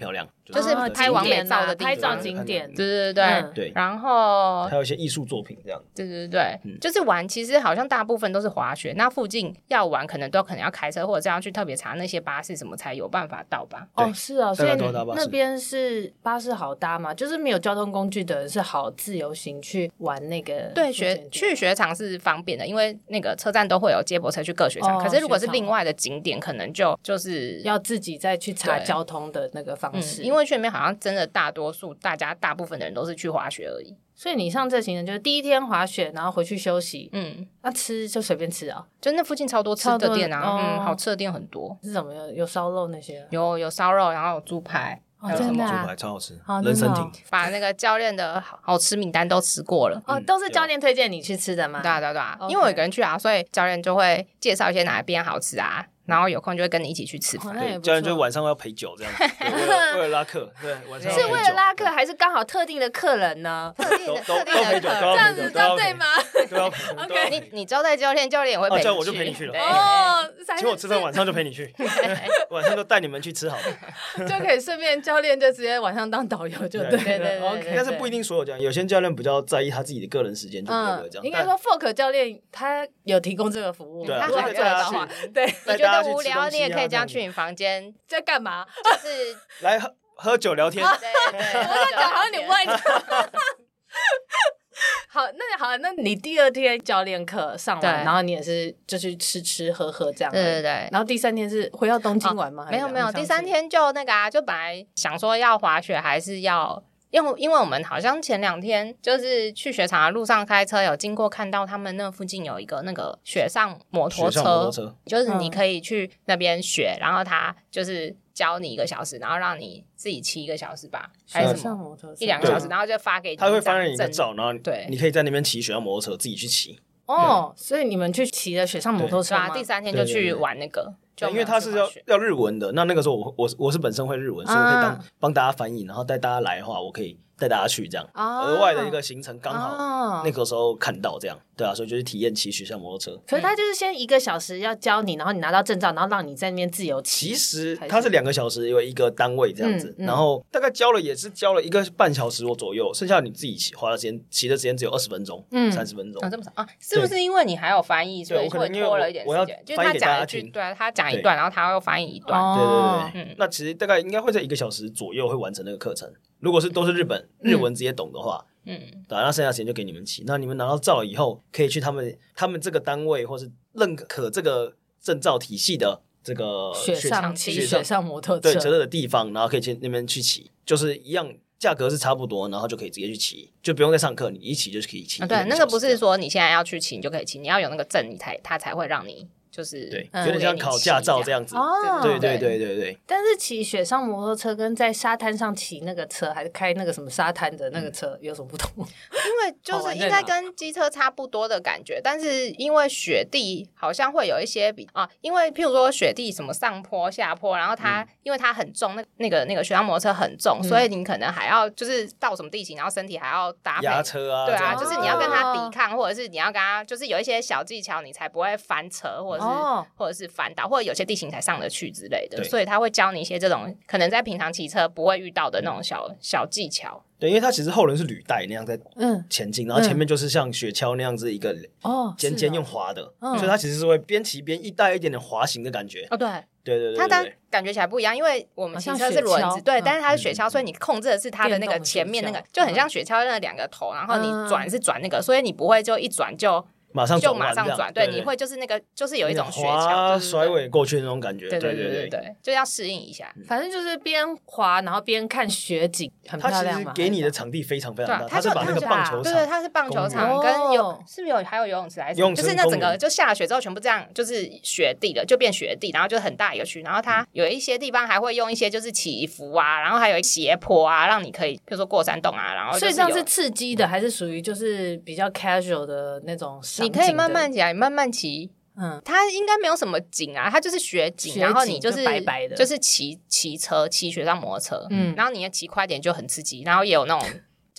Speaker 3: 就是拍完美照的地方，
Speaker 1: 拍照景点，
Speaker 3: 对对对、嗯、
Speaker 2: 对。
Speaker 3: 然后
Speaker 2: 还有一些艺术作品这样，
Speaker 3: 对对对、嗯，就是玩，其实好像大部分都是滑雪，那附近要玩可能都可能要开车，或者是要去特别查那些巴士什么才有办法到吧？
Speaker 1: 哦，是啊，所以那边是巴士好搭嘛，就是没有交通工具的人是好自由行去玩那个。
Speaker 3: 对，学去雪场是方便的，因为那个车站都会有接驳车去各雪场、哦、可是如果是另外的景点可能就就是
Speaker 1: 要自己再去查交通的那个方式、
Speaker 3: 嗯、因为去那边好像真的大多数大家大部分的人都是去滑雪而已。
Speaker 1: 所以你上这行程就是第一天滑雪，然后回去休息，嗯，那、啊、吃就随便吃啊，
Speaker 3: 就那附近超多吃的店啊，嗯，好吃的店很多。
Speaker 1: 是什么？有有烧肉那些？有
Speaker 3: 有烧肉，然后有猪排。
Speaker 1: 哦，真的、
Speaker 2: 啊，猪排超好吃，人参挺，
Speaker 3: 把那个教练的好吃名单都吃过了。
Speaker 1: 哦，都是教练推荐你去吃的吗？
Speaker 3: 对啊，对啊，对啊，因为我一个人去啊，所以教练就会介绍一些哪边好吃啊。然后有空就会跟你一起去吃饭、
Speaker 1: 哦、
Speaker 2: 对，教练就晚上要陪酒这样子，为了为了拉客，对，晚上
Speaker 1: 是为了拉客还是刚好特定的客人呢？
Speaker 3: 特定的特定的客人，
Speaker 1: 这样子这样对吗？
Speaker 2: 对啊
Speaker 1: ，OK，
Speaker 3: 你你招待教练，教练也会陪你去，
Speaker 2: 哦，我就陪你去了。
Speaker 1: 哦，
Speaker 2: 请我吃饭，晚上就陪你去，晚上就带你们去吃好的，
Speaker 1: 就可以顺便教练就直接晚上当导游就对，对对对 ，OK。
Speaker 2: 但是不一定所有这样，有些教练比较在意他自己的个人时间，就不会这样。
Speaker 1: 应该说 Folk 教练他有提供这个服务，
Speaker 2: 对啊，
Speaker 1: 如果他做的话，对，
Speaker 3: 你觉得无聊，你也可以这样去你房间
Speaker 1: 在干嘛？
Speaker 3: 就是
Speaker 2: 来喝喝酒聊天。
Speaker 3: 对对，
Speaker 1: 我在讲好像你外讲。好，那好，那你第二天教练课上完，然后你也是就去吃吃喝喝这样，
Speaker 3: 对对对。
Speaker 1: 然后第三天是回到东京玩吗？
Speaker 3: 哦、没有没有，第三天就那个啊，就本来想说要滑雪还是要。因为因为我们好像前两天就是去雪场的路上开车，有经过看到他们那附近有一个那个雪上摩托车，
Speaker 2: 雪上摩托车
Speaker 3: 就是你可以去那边学、嗯，然后他就是教你一个小时，然后让你自己骑一个小时吧，还是什么一两个小时，然后就发给你，
Speaker 2: 他会发给你一个照，然后
Speaker 3: 对，
Speaker 2: 你可以在那边骑雪上摩托车自己去骑。
Speaker 1: 哦，所以你们去骑了雪上摩托车吗？
Speaker 3: 对啊，第三天就去玩那个。
Speaker 2: 对对对，因为他是要要日文的，那那个时候我我我是本身会日文，所以我可以当帮大家翻译，然后带大家来的话，我可以带大家去这样，额、哦、外的一个行程刚好那个时候看到这样，对啊，所以就是体验骑雪上摩托车。
Speaker 1: 可是他就是先一个小时要教你，然后你拿到证照，然后让你在那边自由骑。
Speaker 2: 其实他是两个小时有一个单位这样子、嗯嗯，然后大概教了也是教了一个半小时左右，剩下你自己骑花的时间骑的时间只有二十分钟，嗯，三十分钟
Speaker 3: 啊，这么少啊？是不是因为你还有翻译，所以会拖了一点时间？就是他讲一句，对啊，他讲一段，然后他又翻译一段，
Speaker 2: 对对对，嗯，那其实大概应该会在一个小时左右会完成那个课程。如果是都是日本日文直接懂的话，嗯，对，那剩下时间就给你们骑。那你们拿到照以后，可以去他们他们这个单位或是认可这个证照体系的这个
Speaker 1: 雪上骑雪上摩托车
Speaker 2: 对车的地方，然后可以去那边去骑，就是一样。价格是差不多，然后就可以直接去骑，就不用再上课，你一骑就可以骑、
Speaker 3: 啊。对，那个不是说你现在要去骑你就可以骑，你要有那个证，你才他才会让你就是
Speaker 2: 对，有点像考驾照这样子。
Speaker 1: 哦，
Speaker 2: 对对对对对。
Speaker 1: 但是骑雪上摩托车跟在沙滩上骑那个车，还是开那个什么沙滩的那个车、嗯、有什么不同？
Speaker 3: 因为就是应该跟机车差不多的感觉，但是因为雪地好像会有一些比啊，因为譬如说雪地什么上坡下坡，然后它、嗯、因为它很重，那那个那个雪上摩托车很重、嗯，所以你可能还要就是到什么地形，然后身体还要搭配
Speaker 2: 压车啊，
Speaker 3: 对啊，就是你要跟它抵抗，或者是你要跟它就是有一些小技巧，你才不会翻车或者是、哦、或者是翻倒，或者有些地形才上得去之类的，所以他会教你一些这种可能在平常骑车不会遇到的那种小、嗯、小技巧。
Speaker 2: 对，因为它其实后轮是履带那样在前进、嗯，然后前面就是像雪橇那样子一个尖尖用滑的、哦，所以它其实是会边骑边一带一点点滑行的感觉。
Speaker 3: 哦，对，
Speaker 2: 对对对对，
Speaker 3: 它它感觉起来不一样，因为我们骑车是轮子，对、嗯，但是它是雪橇、嗯，所以你控制的是它的那个前面那个，就很像雪橇那两个头，然后你转是转那个，所以你不会就一转就。
Speaker 2: 马上
Speaker 3: 就马上转，对，对，你会就是那个，就是有一种雪橇
Speaker 2: 甩尾过去的那种感觉，
Speaker 3: 对对对对 对, 对，就要适应一下。
Speaker 1: 反正就是边滑，然后边看雪景，很漂亮嘛。
Speaker 2: 它其实给你的场地非常非常大，它是把那个棒球场，
Speaker 3: 对对，它是棒球场跟有，是不是有还有游泳池还是？就是那整个就下了雪之后，全部这样就是雪地了，就变雪地，然后就很大一个区，然后它有一些地方还会用一些就是起伏啊，然后还有斜坡啊，让你可以比如说过山洞啊，然后所
Speaker 1: 以这样是刺激的，还是属于就是比较 casual 的那种？
Speaker 3: 你可以慢慢骑。慢慢骑，嗯，它应该没有什么景啊，它就是雪景，然后你就是
Speaker 1: 就白白的，
Speaker 3: 就是骑骑车，骑雪上摩托车，嗯，然后你要骑快点就很刺激，然后也有那种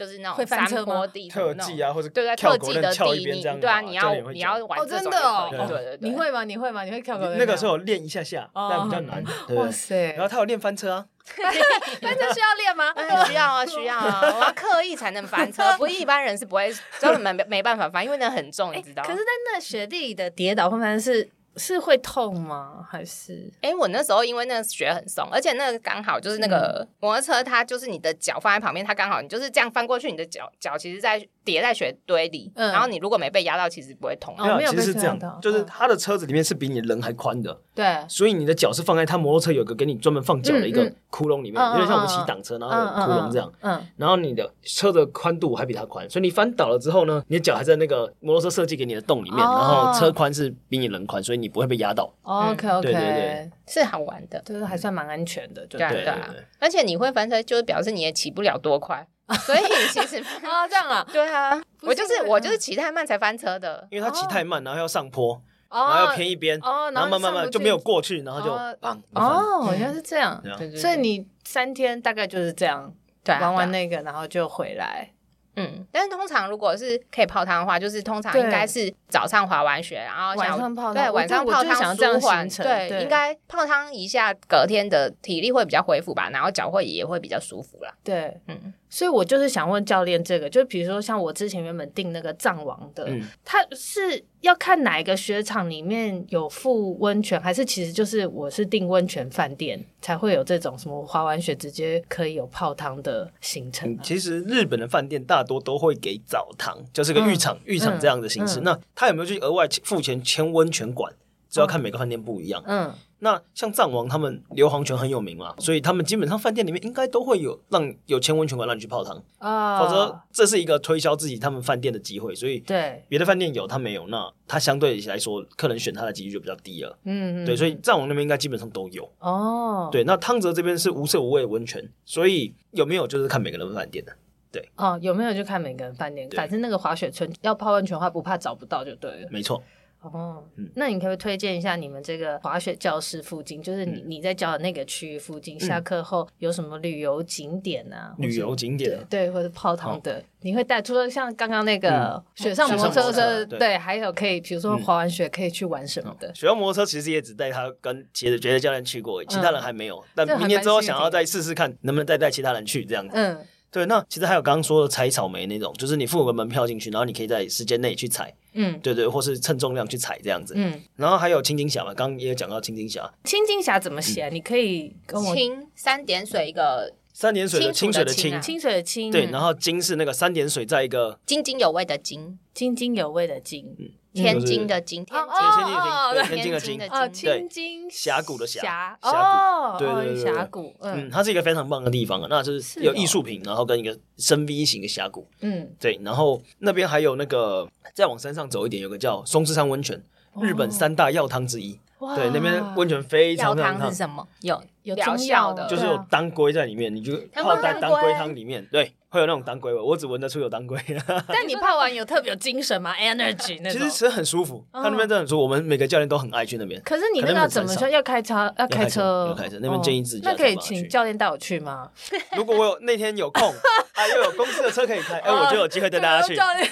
Speaker 3: 就是那种山坡地
Speaker 2: 特技啊，或者
Speaker 3: 对对特技的地，你对啊，你要你要玩这种就可以，对对对。
Speaker 1: 你会吗？你会吗？你会跳狗？
Speaker 2: 那个时候练一下下，但比较难。哇塞！然后他有练翻车啊。
Speaker 1: 翻车需要练吗？
Speaker 3: 需要啊，需要啊！我要刻意才能翻车，不是一般人是不会，根本没没办法翻，因为那很重，你知道。
Speaker 1: 可是，在那雪地里的跌倒，翻是是会痛吗？还是？
Speaker 3: 哎、欸，我那时候因为那个雪很松，而且那个刚好就是那个摩托车，它就是你的脚放在旁边，它刚好你就是这样翻过去，你的脚脚其实在叠在雪堆里，嗯、然后你如果没被压到，其实不会痛。
Speaker 2: 没有，其实是这样，就是它的车子里面是比你的人还宽的，
Speaker 1: 对，
Speaker 2: 所以你的脚是放在它摩托车有个给你专门放脚的一个窟窿里面，有点像我们骑挡车然后有窟窿这样，嗯，然后你的车的宽度还比它宽，所以你翻倒了之后呢，你的脚还在那个摩托车设计给你的洞里面，然后车宽是比你人宽，所以你不会被压到。
Speaker 1: OK OK，
Speaker 2: 对对对，
Speaker 3: 是好玩的，
Speaker 1: 就是还算蛮安全的，
Speaker 3: 对对啊。而且你会翻车，就是表示你也骑不了多快。所以其实
Speaker 1: 啊，这样啊，
Speaker 3: 对啊，我就是我就是骑太慢才翻车的，
Speaker 2: 因为他骑太慢，然后要上坡，然后要偏一边，然后慢慢慢就没有过去，然后就砰。
Speaker 1: 哦，原来是这样，所以你三天大概就是这样玩完那个，然后就回来。
Speaker 3: 嗯，但是通常如果是可以泡汤的话，就是通常应该是早上滑完雪，然后
Speaker 1: 晚上泡汤，
Speaker 3: 对，晚上泡汤舒缓，对，应该泡汤一下，隔天的体力会比较恢复吧，然后脚会也会比较舒服啦。
Speaker 1: 对，嗯，所以我就是想问教练这个，就比如说像我之前原本订那个藏王的，嗯，它是要看哪一个雪场里面有附温泉，还是其实就是我是订温泉饭店才会有这种什么滑完雪直接可以有泡汤的行程、啊
Speaker 2: 嗯？其实日本的饭店大多都会给澡堂，就是个浴场、嗯、浴场这样的形式。嗯、那他有没有去额外付钱签温泉馆？这要看每个饭店不一样。嗯，那像藏王他们硫磺泉很有名嘛，所以他们基本上饭店里面应该都会有让有签温泉馆让你去泡汤啊，否则这是一个推销自己他们饭店的机会。所以对别的饭店有他没有，那他相对来说客人选他的几率就比较低了。嗯, 嗯，对，所以藏王那边应该基本上都有哦。对，那汤泽这边是无色无味的温泉，所以有没有就是看每个人的饭店的。对
Speaker 1: 哦，有没有就看每个人饭店，反正那个滑雪村要泡温泉的话，不怕找不到就对了。
Speaker 2: 没错。
Speaker 1: 哦，嗯、那你可不可以推荐一下你们这个滑雪教室附近，就是你、嗯、你在教的那个区域附近，下课后有什么旅游景点啊？
Speaker 2: 旅游景点
Speaker 1: 对, 对，或者泡汤的，你会带除了像刚刚那个雪上摩托车、嗯、对, 对，还有可以比如说滑完雪可以去玩什么的。
Speaker 2: 嗯、雪上摩托车其实也只带他跟别的别的教练去过，其他人还没有。嗯、但明年之后想要再试试看，能不能再带其他人去这样子。嗯。对，那其实还有刚刚说的采草莓那种，就是你付个门票进去，然后你可以在时间内去采，嗯，对对，或是称重量去采这样子，嗯，然后还有青金峡嘛，刚刚也有讲到青金峡，
Speaker 1: 青金峡怎么写、啊嗯？你可以跟我
Speaker 3: 青三点水一个
Speaker 2: 三点水的清水的清，
Speaker 1: 清水的清，
Speaker 2: 对，然后金是那个三点水在一个
Speaker 3: 津津有味的津，
Speaker 1: 津津有味的津，
Speaker 3: 嗯。天津的津，天
Speaker 2: 津天津的津，
Speaker 1: 哦，天津
Speaker 2: 峡谷的峡，
Speaker 1: 峡
Speaker 2: 谷，对
Speaker 1: 对对，峡谷，
Speaker 2: 嗯，它是一个非常棒的地方啊，那就是有艺术品，然后跟一个深 V 型的峡谷，嗯，对，然后那边还有那个再往山上走一点，有个叫松之山温泉，日本三大药汤之一。对，那边温泉非常非常
Speaker 3: 烫。药汤是什么？有
Speaker 1: 有
Speaker 3: 疗效的，
Speaker 2: 就是有当归在里面，你就泡在当归汤里面，对，会有那种当归味，我只闻得出有当归。
Speaker 1: 但你泡完有特别有精神吗 ？Energy 那种？
Speaker 2: 其实吃很舒服，他那边真的很舒服，我们每个教练都很爱去那边。
Speaker 1: 可是你那个要怎么说？要开车？要开车？
Speaker 2: 要开车，那边建议自己。
Speaker 1: 那可以请教练带我去吗？
Speaker 2: 如果我有那天有空，啊，又有公司的车可以开，哎，我就有机会带大家去。
Speaker 1: 教练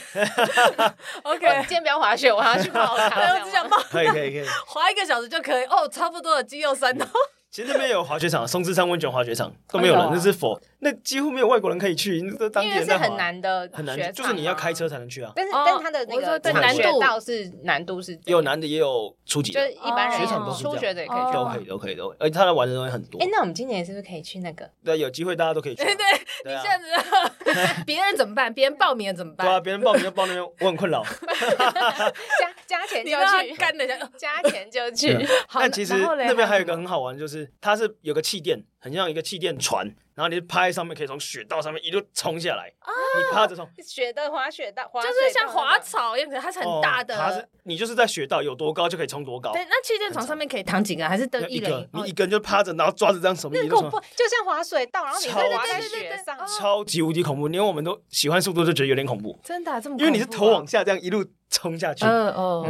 Speaker 1: ，OK，
Speaker 3: 今天不要滑雪，我要去泡汤。
Speaker 1: 我只想泡，
Speaker 2: 可以可以可以，
Speaker 1: 滑一个小时就可以哦，差不多的肌肉酸痛。
Speaker 2: 其实那边有滑雪场，松之山温泉滑雪场都没有人，那是否那几乎没有外国人可以去，那当地人在滑，
Speaker 3: 因为是很难的，
Speaker 2: 很难，就是你要开车才能去啊。
Speaker 3: 但是，但是它的那个难度道是难度是
Speaker 2: 有难的，也有初级的，
Speaker 3: 就是一般人
Speaker 2: 雪场都是
Speaker 3: 初学者也可以去，
Speaker 2: 都可以，都可以，都可以。而且他的玩的东西很多。
Speaker 3: 哎，那我们今年是不是可以去那个？
Speaker 2: 对，有机会大家都可以去。
Speaker 1: 对对，你现在子别人怎么办？别人报名怎么办？
Speaker 2: 对啊，别人报名就报那边，我很困扰。
Speaker 3: 加加钱就去，
Speaker 1: 干的
Speaker 3: 加钱就去。
Speaker 2: 但其实那边还有一个很好玩，就是它是有个气垫，很像一个气垫船，然后你趴在上面，可以从雪道上面一路冲下来。啊、你趴着冲
Speaker 3: 雪的滑雪道，滑
Speaker 1: 就是像滑草一样，它是很大的。
Speaker 2: 它、哦、是你就是在雪道有多高就可以冲多高。
Speaker 1: 对，那气垫床上面可以躺几个，还是登一人？
Speaker 2: 你一个人就趴着，然后抓着这样手臂一路冲，
Speaker 3: 就像滑水道，然后你是滑在雪上，
Speaker 2: 超级无敌恐怖，连我们都喜欢速度就觉得有点恐怖。
Speaker 1: 真的、啊、这么恐怖、啊？
Speaker 2: 因为你是头往下这样一路冲下去，
Speaker 1: 嗯哦，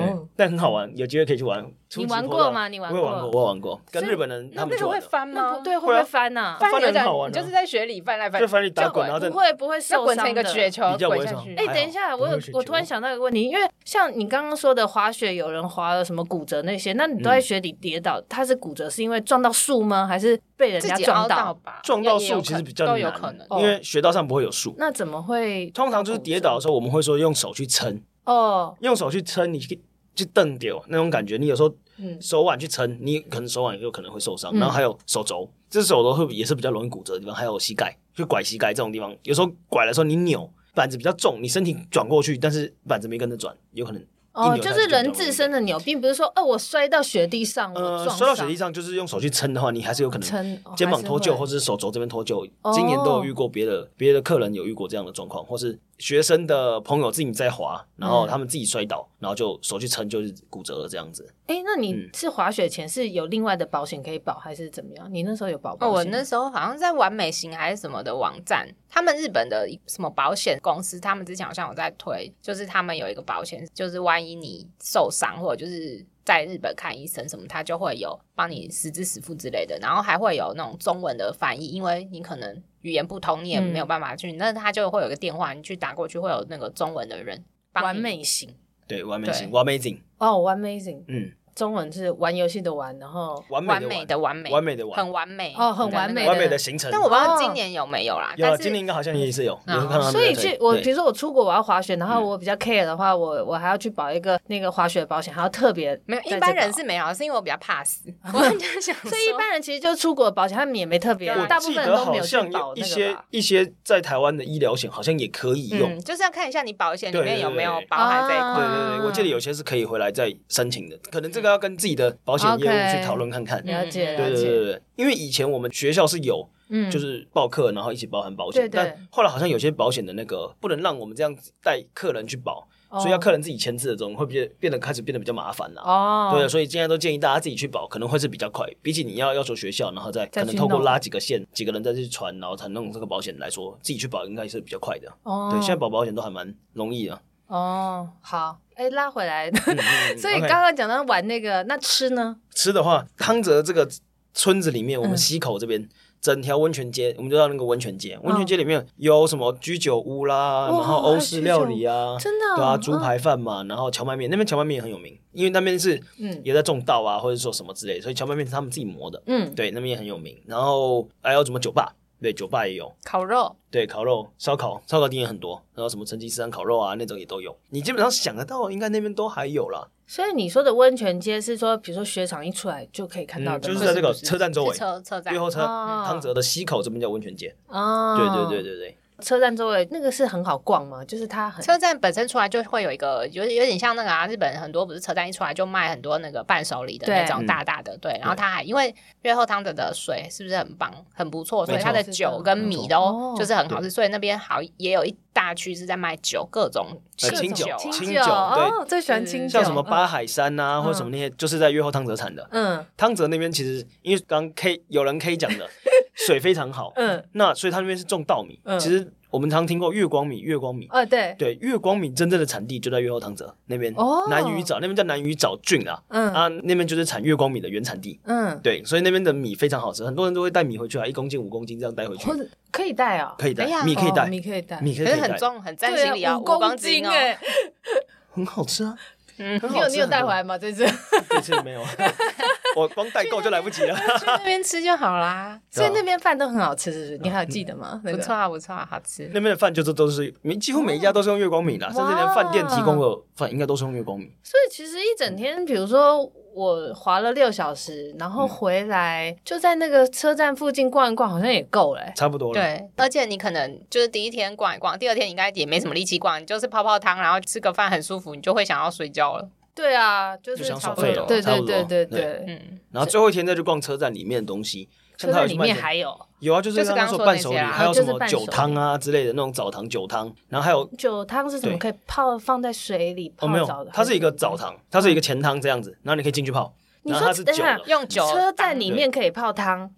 Speaker 2: 但很好玩，有机会可以去玩。
Speaker 1: 你玩过吗？你玩过？
Speaker 2: 我有玩过，我有玩过，跟日本人他们去玩。
Speaker 3: 那个会翻吗？
Speaker 1: 对，会不会翻啊？
Speaker 2: 翻很好玩，
Speaker 3: 就是在雪里翻来翻去，
Speaker 2: 就翻里打滚，然后
Speaker 1: 不会不会受伤的，
Speaker 3: 滚成一个雪球滚下去。
Speaker 1: 哎，等一下，我有我突然想到一个问题，因为像你刚刚说的滑雪，有人滑了什么骨折那些，那你都在雪里跌倒，他是骨折是因为撞到树吗？还是被人家撞到
Speaker 3: 吧？
Speaker 2: 撞到树其实比较难，都有可能，因为雪道上不会有树。
Speaker 1: 那怎么会？
Speaker 2: 通常就是跌倒的时候，我们会说用手去撑哦，用手去撑，你去去蹬掉那种感觉。你有时候手腕去撑，你可能手腕也有可能会受伤。然后还有手肘，这手肘会也是比较容易骨折的地方。还有膝盖，就拐膝盖这种地方，有时候拐的时候你扭板子比较重，你身体转过去，但是板子没跟着转，有可能。
Speaker 1: 哦，就是人自身的扭，并不是说，哦，我摔到雪地上，呃，
Speaker 2: 摔到雪地上，就是用手去撑的话，你还是有可能肩膀脱臼，或者是手肘这边脱臼。今年都有遇过别的别的客人有遇过这样的状况，或是学生的朋友自己在滑，然后他们自己摔倒，然后就手去撑，就是骨折了这样子。
Speaker 1: 哎、欸，那你是滑雪前是有另外的保险可以保，还是怎么样？你那时候有保保险？
Speaker 3: 哦，我那时候好像在完美行还是什么的网站，他们日本的什么保险公司，他们之前好像有在推，就是他们有一个保险，就是万一你受伤或者就是在日本看医生什么，他就会有帮你实支实付之类的，然后还会有那种中文的翻译，因为你可能语言不通，你也没有办法去，嗯、那他就会有一个电话，你去打过去，会有那个中文的人帮你。
Speaker 1: 完美行，
Speaker 2: 对，完美行 ，Amazing，
Speaker 1: 哦 ，Amazing，
Speaker 2: 嗯。
Speaker 1: 中文是玩游戏的玩，然后
Speaker 2: 完
Speaker 3: 美的完美，
Speaker 2: 完美的完，
Speaker 3: 很完美
Speaker 1: 哦，很完美，
Speaker 2: 完美的行程。
Speaker 3: 但我不知道今年有没有啦。
Speaker 2: 有，今年应该好像也是有。
Speaker 1: 所以去我比如说我出国我要滑雪，然后我比较 care 的话，我我还要去保一个那个滑雪保险，还要特别
Speaker 3: 没有一般人是没有，是因为我比较怕死。我就想，
Speaker 1: 所以一般人其实就出国保险，他们也没特别，大部分人都没有去保那个吧。
Speaker 2: 一些一些在台湾的医疗险好像也可以用，
Speaker 3: 就是要看一下你保险里面有没有包含这一块。
Speaker 2: 对对对，我记得有些是可以回来再申请的，可能这个要跟自己的保险业务去讨论看看。
Speaker 1: 了解，
Speaker 2: 对对对对，因为以前我们学校是有，就是报课然后一起包含保险，但后来好像有些保险的那个不能让我们这样带客人去保，所以要客人自己签字的这种会变变得开始变得比较麻烦了。哦，对，所以现在都建议大家自己去保，可能会是比较快，比起你要要求学校，然后再可能透过拉几个线，几个人再去传，然后才弄这个保险来说，自己去保应该是比较快的。哦，对，现在保保险都还蛮容易的。
Speaker 1: 哦，好，哎，拉回来，嗯嗯、所以刚刚讲到玩那个，那吃呢？
Speaker 2: 吃的话，汤泽这个村子里面，我们溪口这边、嗯、整条温泉街，我们就到那个温泉街。温泉街里面有什么居酒屋啦，然后欧式料理啊，
Speaker 1: 真的、哦，
Speaker 2: 对啊，猪排饭嘛，然后荞麦面，那边荞麦面也很有名，因为那边是也在种稻啊，或者说什么之类的，所以荞麦面是他们自己磨的。嗯，对，那边也很有名。然后还有什么酒吧？对，酒吧也有
Speaker 3: 烤肉，
Speaker 2: 对，烤肉、烧烤，烧烤店也很多，然后什么成吉思汗烤肉啊那种也都有，你基本上想得到，应该那边都还有啦。
Speaker 1: 所以你说的温泉街是说，比如说雪场一出来就可以看到的、
Speaker 2: 嗯，就是在这个车站周围，
Speaker 3: 车车站
Speaker 2: 越后车、哦、汤泽的溪口这边叫温泉街。哦，对对对对对。
Speaker 1: 车站周围那个是很好逛吗？就是它很
Speaker 3: 车站本身出来就会有一个有有点像那个啊，日本很多不是车站一出来就卖很多那个伴手礼的那种大大的， 对, 对，然后它还因为越后汤泽的水是不是很棒很不错，所以它的酒跟米都就是很好吃，所以那边好也有一大区是在卖酒，各种
Speaker 2: 清酒
Speaker 1: 清
Speaker 2: 酒，对，
Speaker 1: 哦，最喜欢清酒，
Speaker 2: 像什么八海山啊、嗯、或者什么那些就是在越后汤泽产的。嗯，汤泽那边其实因为刚 K 有人 K 讲的水非常好，嗯，那所以它那边是种稻米，嗯，其实我们常听过月光米，月光米，
Speaker 1: 呃，对
Speaker 2: 对，月光米真正的产地就在越后汤泽那边，哦，南屿沼那边叫南屿沼郡啊，嗯啊，那边就是产月光米的原产地，嗯，对，所以那边的米非常好吃，很多人都会带米回去啊，一公斤、五公斤这样带回去，
Speaker 1: 或者可以带啊、哦，
Speaker 2: 可以带，米可以带，
Speaker 1: 哦、米可以带，
Speaker 2: 米可以带，
Speaker 3: 可是很重，很占行李啊，五公斤哦，
Speaker 2: 很好吃啊。
Speaker 1: 嗯，你有你有带回来吗？这次
Speaker 2: 这次没有，我光带够就来不及了。
Speaker 3: 去那边吃就好啦。
Speaker 1: 所以那边饭都很好吃，是不是？你还有记得吗？
Speaker 3: 不错啊，不错啊，好吃。
Speaker 2: 那边的饭就是都是，几乎每一家都是用月光米啦，甚至连饭店提供的饭应该都是用月光米。
Speaker 1: 所以其实一整天，比如说我滑了六小时，然后回来、嗯、就在那个车站附近逛一逛，好像也够了、欸，
Speaker 2: 差不多了。
Speaker 3: 对，而且你可能就是第一天逛一逛，第二天应该也没什么力气逛，你就是泡泡汤，然后吃个饭很舒服，你就会想要睡觉了。
Speaker 1: 对啊，就是
Speaker 2: 想耍废了，
Speaker 1: 对对对对对，
Speaker 2: 嗯。然后最后一天再去逛车站里面的东西，
Speaker 1: 车站里面还有
Speaker 2: 有啊，就是刚刚说伴手礼，还有什么酒汤啊之类的那种澡堂酒汤，然后还有
Speaker 1: 酒汤是什么？可以泡放在水里泡澡的？
Speaker 2: 它是一个澡堂，它是一个钱汤这样子，然后你可以进去泡。
Speaker 1: 你说
Speaker 2: 它是酒的，
Speaker 3: 用酒
Speaker 1: 车站里面可以泡汤？
Speaker 2: 对。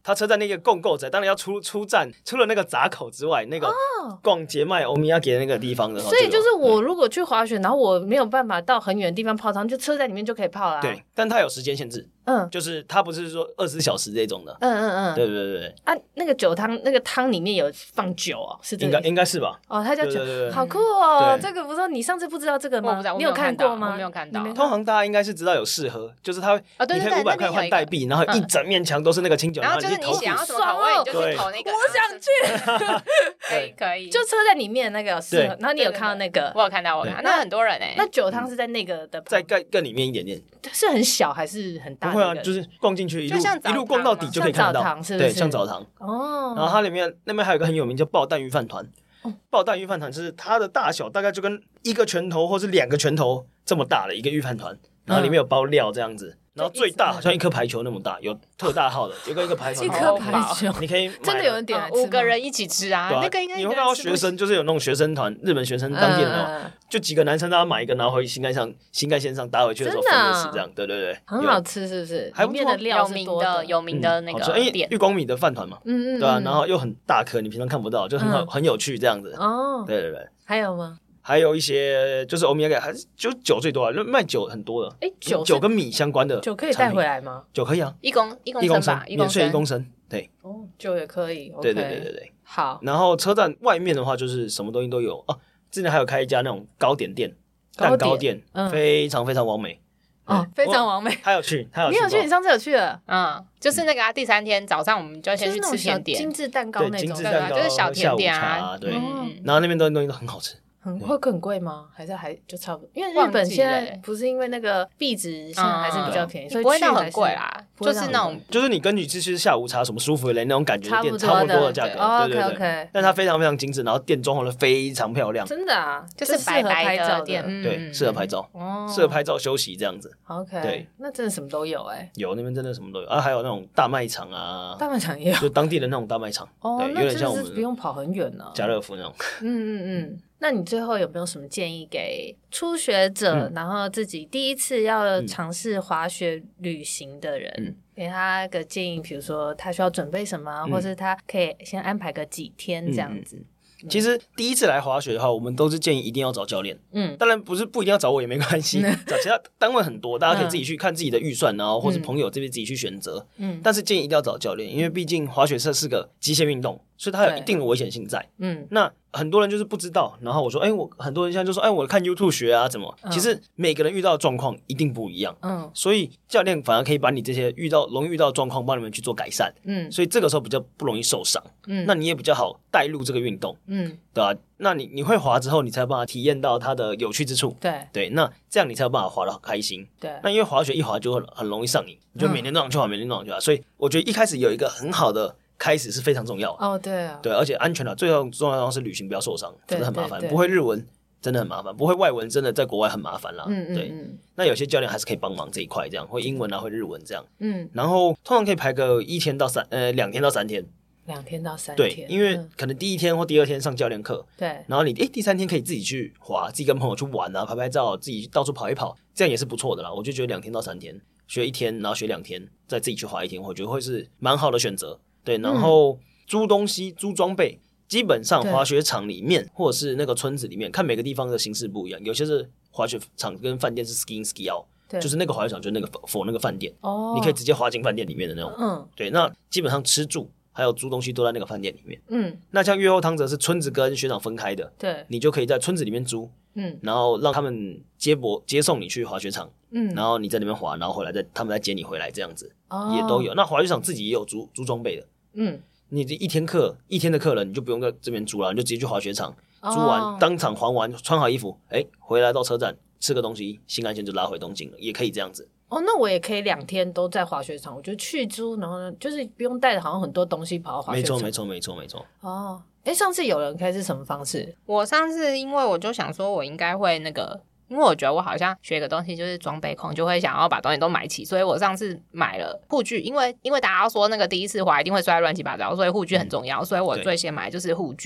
Speaker 2: 他车站那个共购仔，当然要出出站，出了那个闸口之外，那个逛街卖欧米亚给那个地方的。
Speaker 1: 所以就是我如果去滑雪，然后我没有办法到很远的地方泡汤，就车站里面就可以泡啦。
Speaker 2: 对，但它有时间限制。嗯，就是它不是说二十四小时这种的。嗯嗯嗯，对对对对。
Speaker 1: 啊，那个酒汤，那个汤里面有放酒哦，是这个？
Speaker 2: 应该应该是吧？
Speaker 1: 哦，它叫酒，好酷哦！这个不是你上次不知道这个吗？
Speaker 3: 我不知道，
Speaker 1: 你有看过吗？
Speaker 3: 我没有看到。
Speaker 2: 通常大家应该是知道有试喝，就是它你可以五百块换代币，然后一整面墙都是那个清酒，
Speaker 3: 然后就是你想要什么口味你就去投那个。
Speaker 1: 我想去，
Speaker 3: 可以可以，
Speaker 1: 就车在里面那个有试喝，然后你有看到那个？
Speaker 3: 我有看到，我看到，那很多人哎。
Speaker 1: 那酒汤是在那个的，
Speaker 2: 在更更里面一点点，
Speaker 1: 是很小还是很大？
Speaker 2: 不会啊，就是逛进去一路一路逛到底就可以看到，对，像澡堂哦。然后它里面那边还有一个很有名叫爆蛋鱼饭团，爆蛋鱼饭团就是它的大小大概就跟一个拳头或是两个拳头这么大的一个鱼饭团，然后里面有包料这样子。然后最大好像一颗排球那么大，有特大号的，有个一个排球，
Speaker 1: 一颗排球，
Speaker 2: 你可以
Speaker 1: 真的有人点来吃，
Speaker 3: 五个人一起吃啊。那个应该
Speaker 2: 你会看到学生，就是有那种学生团，日本学生当地的那种，就几个男生，大家买一个，然后回新干上新干线上搭回去的时候分着吃，这样，对对对，
Speaker 1: 很好吃，是不是？
Speaker 2: 还不错，
Speaker 3: 有名的有名的那个店，
Speaker 2: 玉光米的饭团嘛，嗯嗯，对啊，然后又很大颗，你平常看不到，就很好，很有趣这样子。哦，对对对，
Speaker 1: 还有吗？
Speaker 2: 还有一些就是欧米亚，还是就酒最多啊，卖酒很多的。哎，酒酒跟米相关的
Speaker 1: 酒可以带回来吗？
Speaker 2: 酒可以啊，
Speaker 3: 一公一公升吧，
Speaker 2: 免税一公升，对。
Speaker 1: 哦，酒也可以。
Speaker 2: 对对对对对，
Speaker 1: 好。
Speaker 2: 然后车站外面的话，就是什么东西都有哦。之前还有开一家那种糕点店，蛋糕店，非常非常完美。
Speaker 1: 哦，非常完美。
Speaker 2: 他有去，他有去。
Speaker 1: 你有去？你上次有去了？
Speaker 3: 嗯，就是那个啊，第三天早上我们就先去吃甜点，
Speaker 1: 精致蛋糕那种，
Speaker 2: 精致蛋糕，
Speaker 3: 就是小甜点啊，
Speaker 2: 对。然后那边东西东西都很好吃。
Speaker 1: 很会很贵吗？还是还就差不多？因为日本现在不是因为那个币值现在还是比较便宜，所以
Speaker 3: 不会到很贵啦，就是那种
Speaker 2: 就是你跟你去吃下午茶什么舒芙蕾那种感觉的店
Speaker 1: 差
Speaker 2: 不多的价格，对对
Speaker 1: 对。
Speaker 2: 但它非常非常精致，然后店装潢的非常漂亮，
Speaker 1: 真的啊，
Speaker 3: 就是白白的店，
Speaker 2: 对，适合拍照，适合拍照休息这样子。
Speaker 1: OK，
Speaker 2: 对，
Speaker 1: 那真的什么都有哎，
Speaker 2: 有那边真的什么都有啊，还有那种大卖场啊，
Speaker 1: 大卖场也有，
Speaker 2: 就当地的那种大卖场，
Speaker 1: 哦，
Speaker 2: 有点像我们
Speaker 1: 不用跑很远呢，
Speaker 2: 家乐福那种，
Speaker 1: 嗯嗯嗯。那你最后有没有什么建议给初学者，嗯、然后自己第一次要尝试滑雪旅行的人，嗯、给他个建议，比如说他需要准备什么，嗯、或是他可以先安排个几天这样子。嗯
Speaker 2: 嗯、其实第一次来滑雪的话，我们都是建议一定要找教练。嗯，当然不是不一定要找我也没关系，嗯、找其他单位很多，大家可以自己去看自己的预算，然后或是朋友这边自己去选择。嗯，但是建议一定要找教练，因为毕竟滑雪这是个极限运动，所以它有一定的危险性在。嗯，那很多人就是不知道，然后我说，哎、欸，我很多人现在就说，哎、欸，我看 YouTube 学啊，怎么？嗯、其实每个人遇到的状况一定不一样，嗯，所以教练反而可以把你这些遇到容易遇到的状况帮你们去做改善，嗯，所以这个时候比较不容易受伤，嗯，那你也比较好带入这个运动，嗯，对吧、啊？那你你会滑之后，你才有办法体验到它的有趣之处，
Speaker 1: 对
Speaker 2: 对，那这样你才有办法滑得开心，
Speaker 1: 对。
Speaker 2: 那因为滑雪一滑就很容易上瘾，你就每天都想去滑，每天都想去滑，所以我觉得一开始有一个很好的开始是非常重要的
Speaker 1: 哦，对啊，
Speaker 2: 对，而且安全啊，最重要的是旅行不要受伤，真的很麻烦。不会日文真的很麻烦，不会外文真的在国外很麻烦啦。嗯嗯对，那有些教练还是可以帮忙这一块，这样会英文啊，会日文这样。嗯，然后通常可以排个一天到三呃两天到三天，
Speaker 1: 两天到三天。
Speaker 2: 对，因为可能第一天或第二天上教练课，
Speaker 1: 对，
Speaker 2: 然后你诶第三天可以自己去滑，自己跟朋友去玩啊，拍拍照，自己到处跑一跑，这样也是不错的啦。我就觉得两天到三天，学一天，然后学两天，再自己去滑一天，我觉得会是蛮好的选择。对，然后。嗯租东西、租装备，基本上滑雪场里面或者是那个村子里面，看每个地方的形式不一样。有些是滑雪场跟饭店是 ski in ski out， 就是那个滑雪场就是那个 for 那个饭店，哦，你可以直接滑进饭店里面的那种。嗯，对，那基本上吃住还有租东西都在那个饭店里面。嗯，那像越后汤则是村子跟雪场分开的，
Speaker 1: 对，
Speaker 2: 你就可以在村子里面租，嗯，然后让他们接驳接送你去滑雪场，嗯，然后你在那边滑，然后回来再他们再接你回来这样子，哦，也都有。那滑雪场自己也有租租装备的，嗯。你一天课一天的客人，你就不用在这边租了，你就直接去滑雪场，租完、oh. 当场还完，穿好衣服，哎，回来到车站吃个东西，新干线就拉回东京了，也可以这样子。
Speaker 1: 哦，那我也可以两天都在滑雪场，我就去租，然后呢，就是不用带着好像很多东西跑到滑雪场。
Speaker 2: 没错，没错，没错，没错。
Speaker 1: 哦，哎，上次有人开是什么方式？
Speaker 3: 我上次因为我就想说，我应该会那个。因为我觉得我好像学一个东西就是装备控，就会想要把东西都买齐，所以我上次买了护具，因为因为大家说那个第一次滑一定会摔乱七八糟，所以护具很重要，所以我最先买就是护具。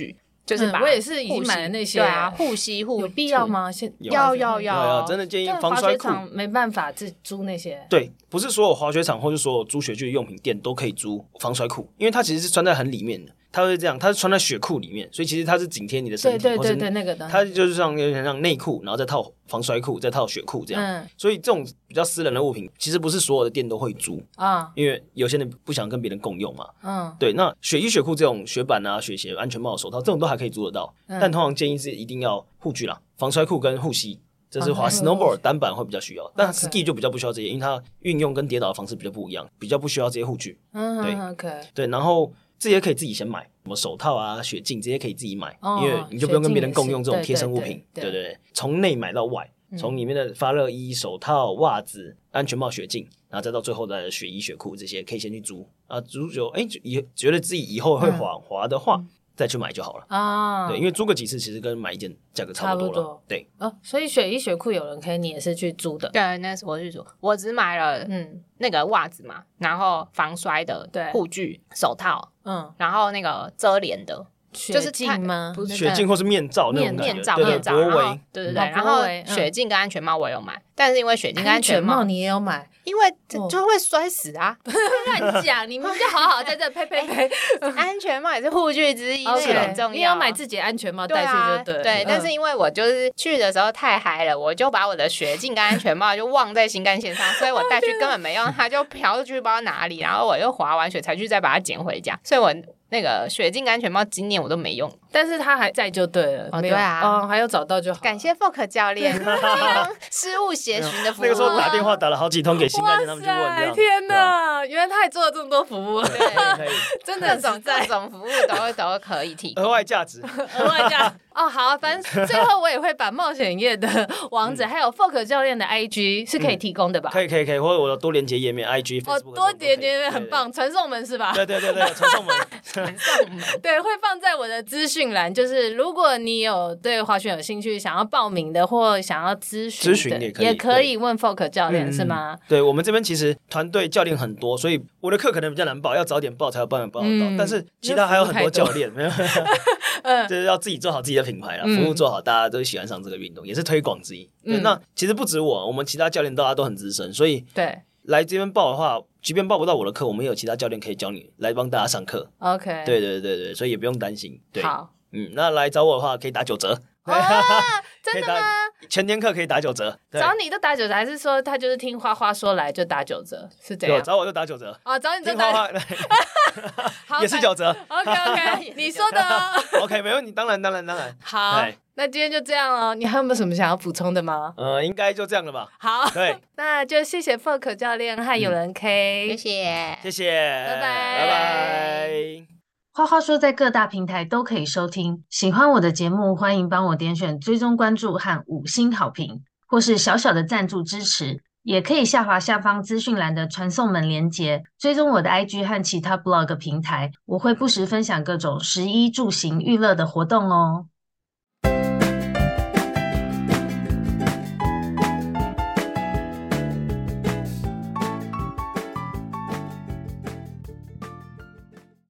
Speaker 3: 就是把、
Speaker 1: 嗯、我也是已经买了那些，
Speaker 3: 对啊，护膝护
Speaker 1: 有必要吗？现
Speaker 3: 要要要，
Speaker 2: 真的建议防摔裤
Speaker 1: 没办法自租那些。
Speaker 2: 对，不是所有滑雪场或是所有租雪具的用品店都可以租防摔裤，因为它其实是穿在很里面的。它会这样，它是穿在雪裤里面，所以其实它是紧贴你的身体。
Speaker 1: 对对对对，那个的。
Speaker 2: 它就是像有点像内裤，然后再套防摔裤，再套雪裤这样。嗯。所以这种比较私人的物品，其实不是所有的店都会租啊，因为有些人不想跟别人共用嘛。嗯。对，那雪衣、雪裤这种雪板啊、雪鞋、安全帽、手套这种都还可以租得到，嗯、但通常建议是一定要护具啦，防摔裤跟护膝。这是滑 snowboard 单板会比较需要，但 ski 就比较不需要这些，因为它运用跟跌倒的方式比较不一样，比较不需要这些护具。嗯，对
Speaker 1: ，OK，
Speaker 2: 对，然后这些可以自己先买，什么手套啊、雪镜这些可以自己买，哦、因为你就不用跟别人共用这种贴身物品，对对 对, 对, 对，从内买到外，从里面的发热衣、手套、袜子、安全帽、雪镜，然后再到最后的雪衣、雪裤这些，可以先去租啊，租就哎，以觉得自己以后会滑、嗯、滑的话。嗯再去买就好了啊，对，因为租个几次其实跟买一件价格差不多了，多对
Speaker 1: 哦，所以雪衣雪裤有人可以，你也是去租的？
Speaker 3: 对，那是我去租，我只买了嗯那个袜子嘛，然后防摔的护具、手套，嗯，然后那个遮脸的。
Speaker 1: 就是雪镜吗？
Speaker 2: 不是雪镜或是面罩那种感觉，
Speaker 3: 面罩、面罩，
Speaker 2: 然后
Speaker 3: 对对对，然后雪镜跟安全帽我有买，但是因为雪镜跟安全帽
Speaker 1: 你也有买，
Speaker 3: 因为就会摔死啊！
Speaker 1: 乱讲，你们就好好在这呸呸呸！
Speaker 3: 安全帽也是护具之一，那个很重要。
Speaker 1: 你要买自己的安全帽戴去就对。
Speaker 3: 对，但是因为我就是去的时候太嗨了，我就把我的雪镜跟安全帽就忘在新干线上，所以我带去根本没用，它就飘出去不知道哪里，然后我又滑完雪才去再把它捡回家，所以我。那个雪镜安全帽今年我都没用，
Speaker 1: 但是他还在就对了。
Speaker 3: 哦，对啊，
Speaker 1: 哦，还有找到就好。
Speaker 3: 感谢 Folk 教练提供失物协寻的服务。
Speaker 2: 那个时候打电话打了好几通给新干线，他们去问这样。
Speaker 1: 天哪，原来他也做了这么多服务，
Speaker 3: 对，
Speaker 1: 真的
Speaker 3: 各种各种服务都都可以提供，
Speaker 2: 额外价值，
Speaker 1: 额外价。哦，好，反正最后我也会把冒险夜的网址，还有 Folk 教练的 I G 是可以提供的吧？
Speaker 2: 可以，可以，可以，或者我的多连结页面 I G，
Speaker 1: 哦，多连结页面很棒，传送门是吧？
Speaker 2: 对对对对，传送门，
Speaker 3: 传送门。
Speaker 1: 对，会放在我的资讯栏，就是如果你有对滑雪有兴趣，想要报名的或想要咨询，
Speaker 2: 咨询也可以，
Speaker 1: 也可以问 Folk 教练、嗯、是吗？
Speaker 2: 对，我们这边其实团队教练很多，所以我的课可能比较难报，要早点报才有办法报得到、嗯。但是其他还有很多教练，没有，就是要自己做好自己的品牌啦，服务做好，大家都喜欢上这个运动，也是推广之一。嗯、那其实不止我，我们其他教练大家都很资深，所以
Speaker 1: 对。
Speaker 2: 来这边报的话，即便报不到我的课，我们也有其他教练可以教你来帮大家上课。
Speaker 1: OK，
Speaker 2: 对对对对，所以也不用担心。对，
Speaker 1: 好，
Speaker 2: 嗯，那来找我的话可以打九折。
Speaker 1: 啊，真的吗？
Speaker 2: 全天课可以打九折。
Speaker 1: 找你都打九折，还是说他就是听花花说来就打九折？是这样？
Speaker 2: 找我就打九折。
Speaker 1: 啊，找你就打
Speaker 2: 花花也是九折。
Speaker 1: OK OK， 你说的哦。
Speaker 2: OK， 没问题，当然当然当然。
Speaker 1: 好。那今天就这样了，你还有没有什么想要补充的吗？
Speaker 2: 呃，应该就这样了吧。
Speaker 1: 好，
Speaker 2: 对，
Speaker 1: 那就谢谢 Folk 教练和有人 K，、
Speaker 3: 嗯、谢谢，
Speaker 2: 谢谢，
Speaker 1: 拜拜，
Speaker 2: 拜拜。
Speaker 1: 花花说在各大平台都可以收听，喜欢我的节目，欢迎帮我点选追踪关注和五星好评，或是小小的赞助支持，也可以下滑下方资讯栏的传送门连结，追踪我的 I G 和其他 blog 平台，我会不时分享各种食衣住行娱乐的活动哦。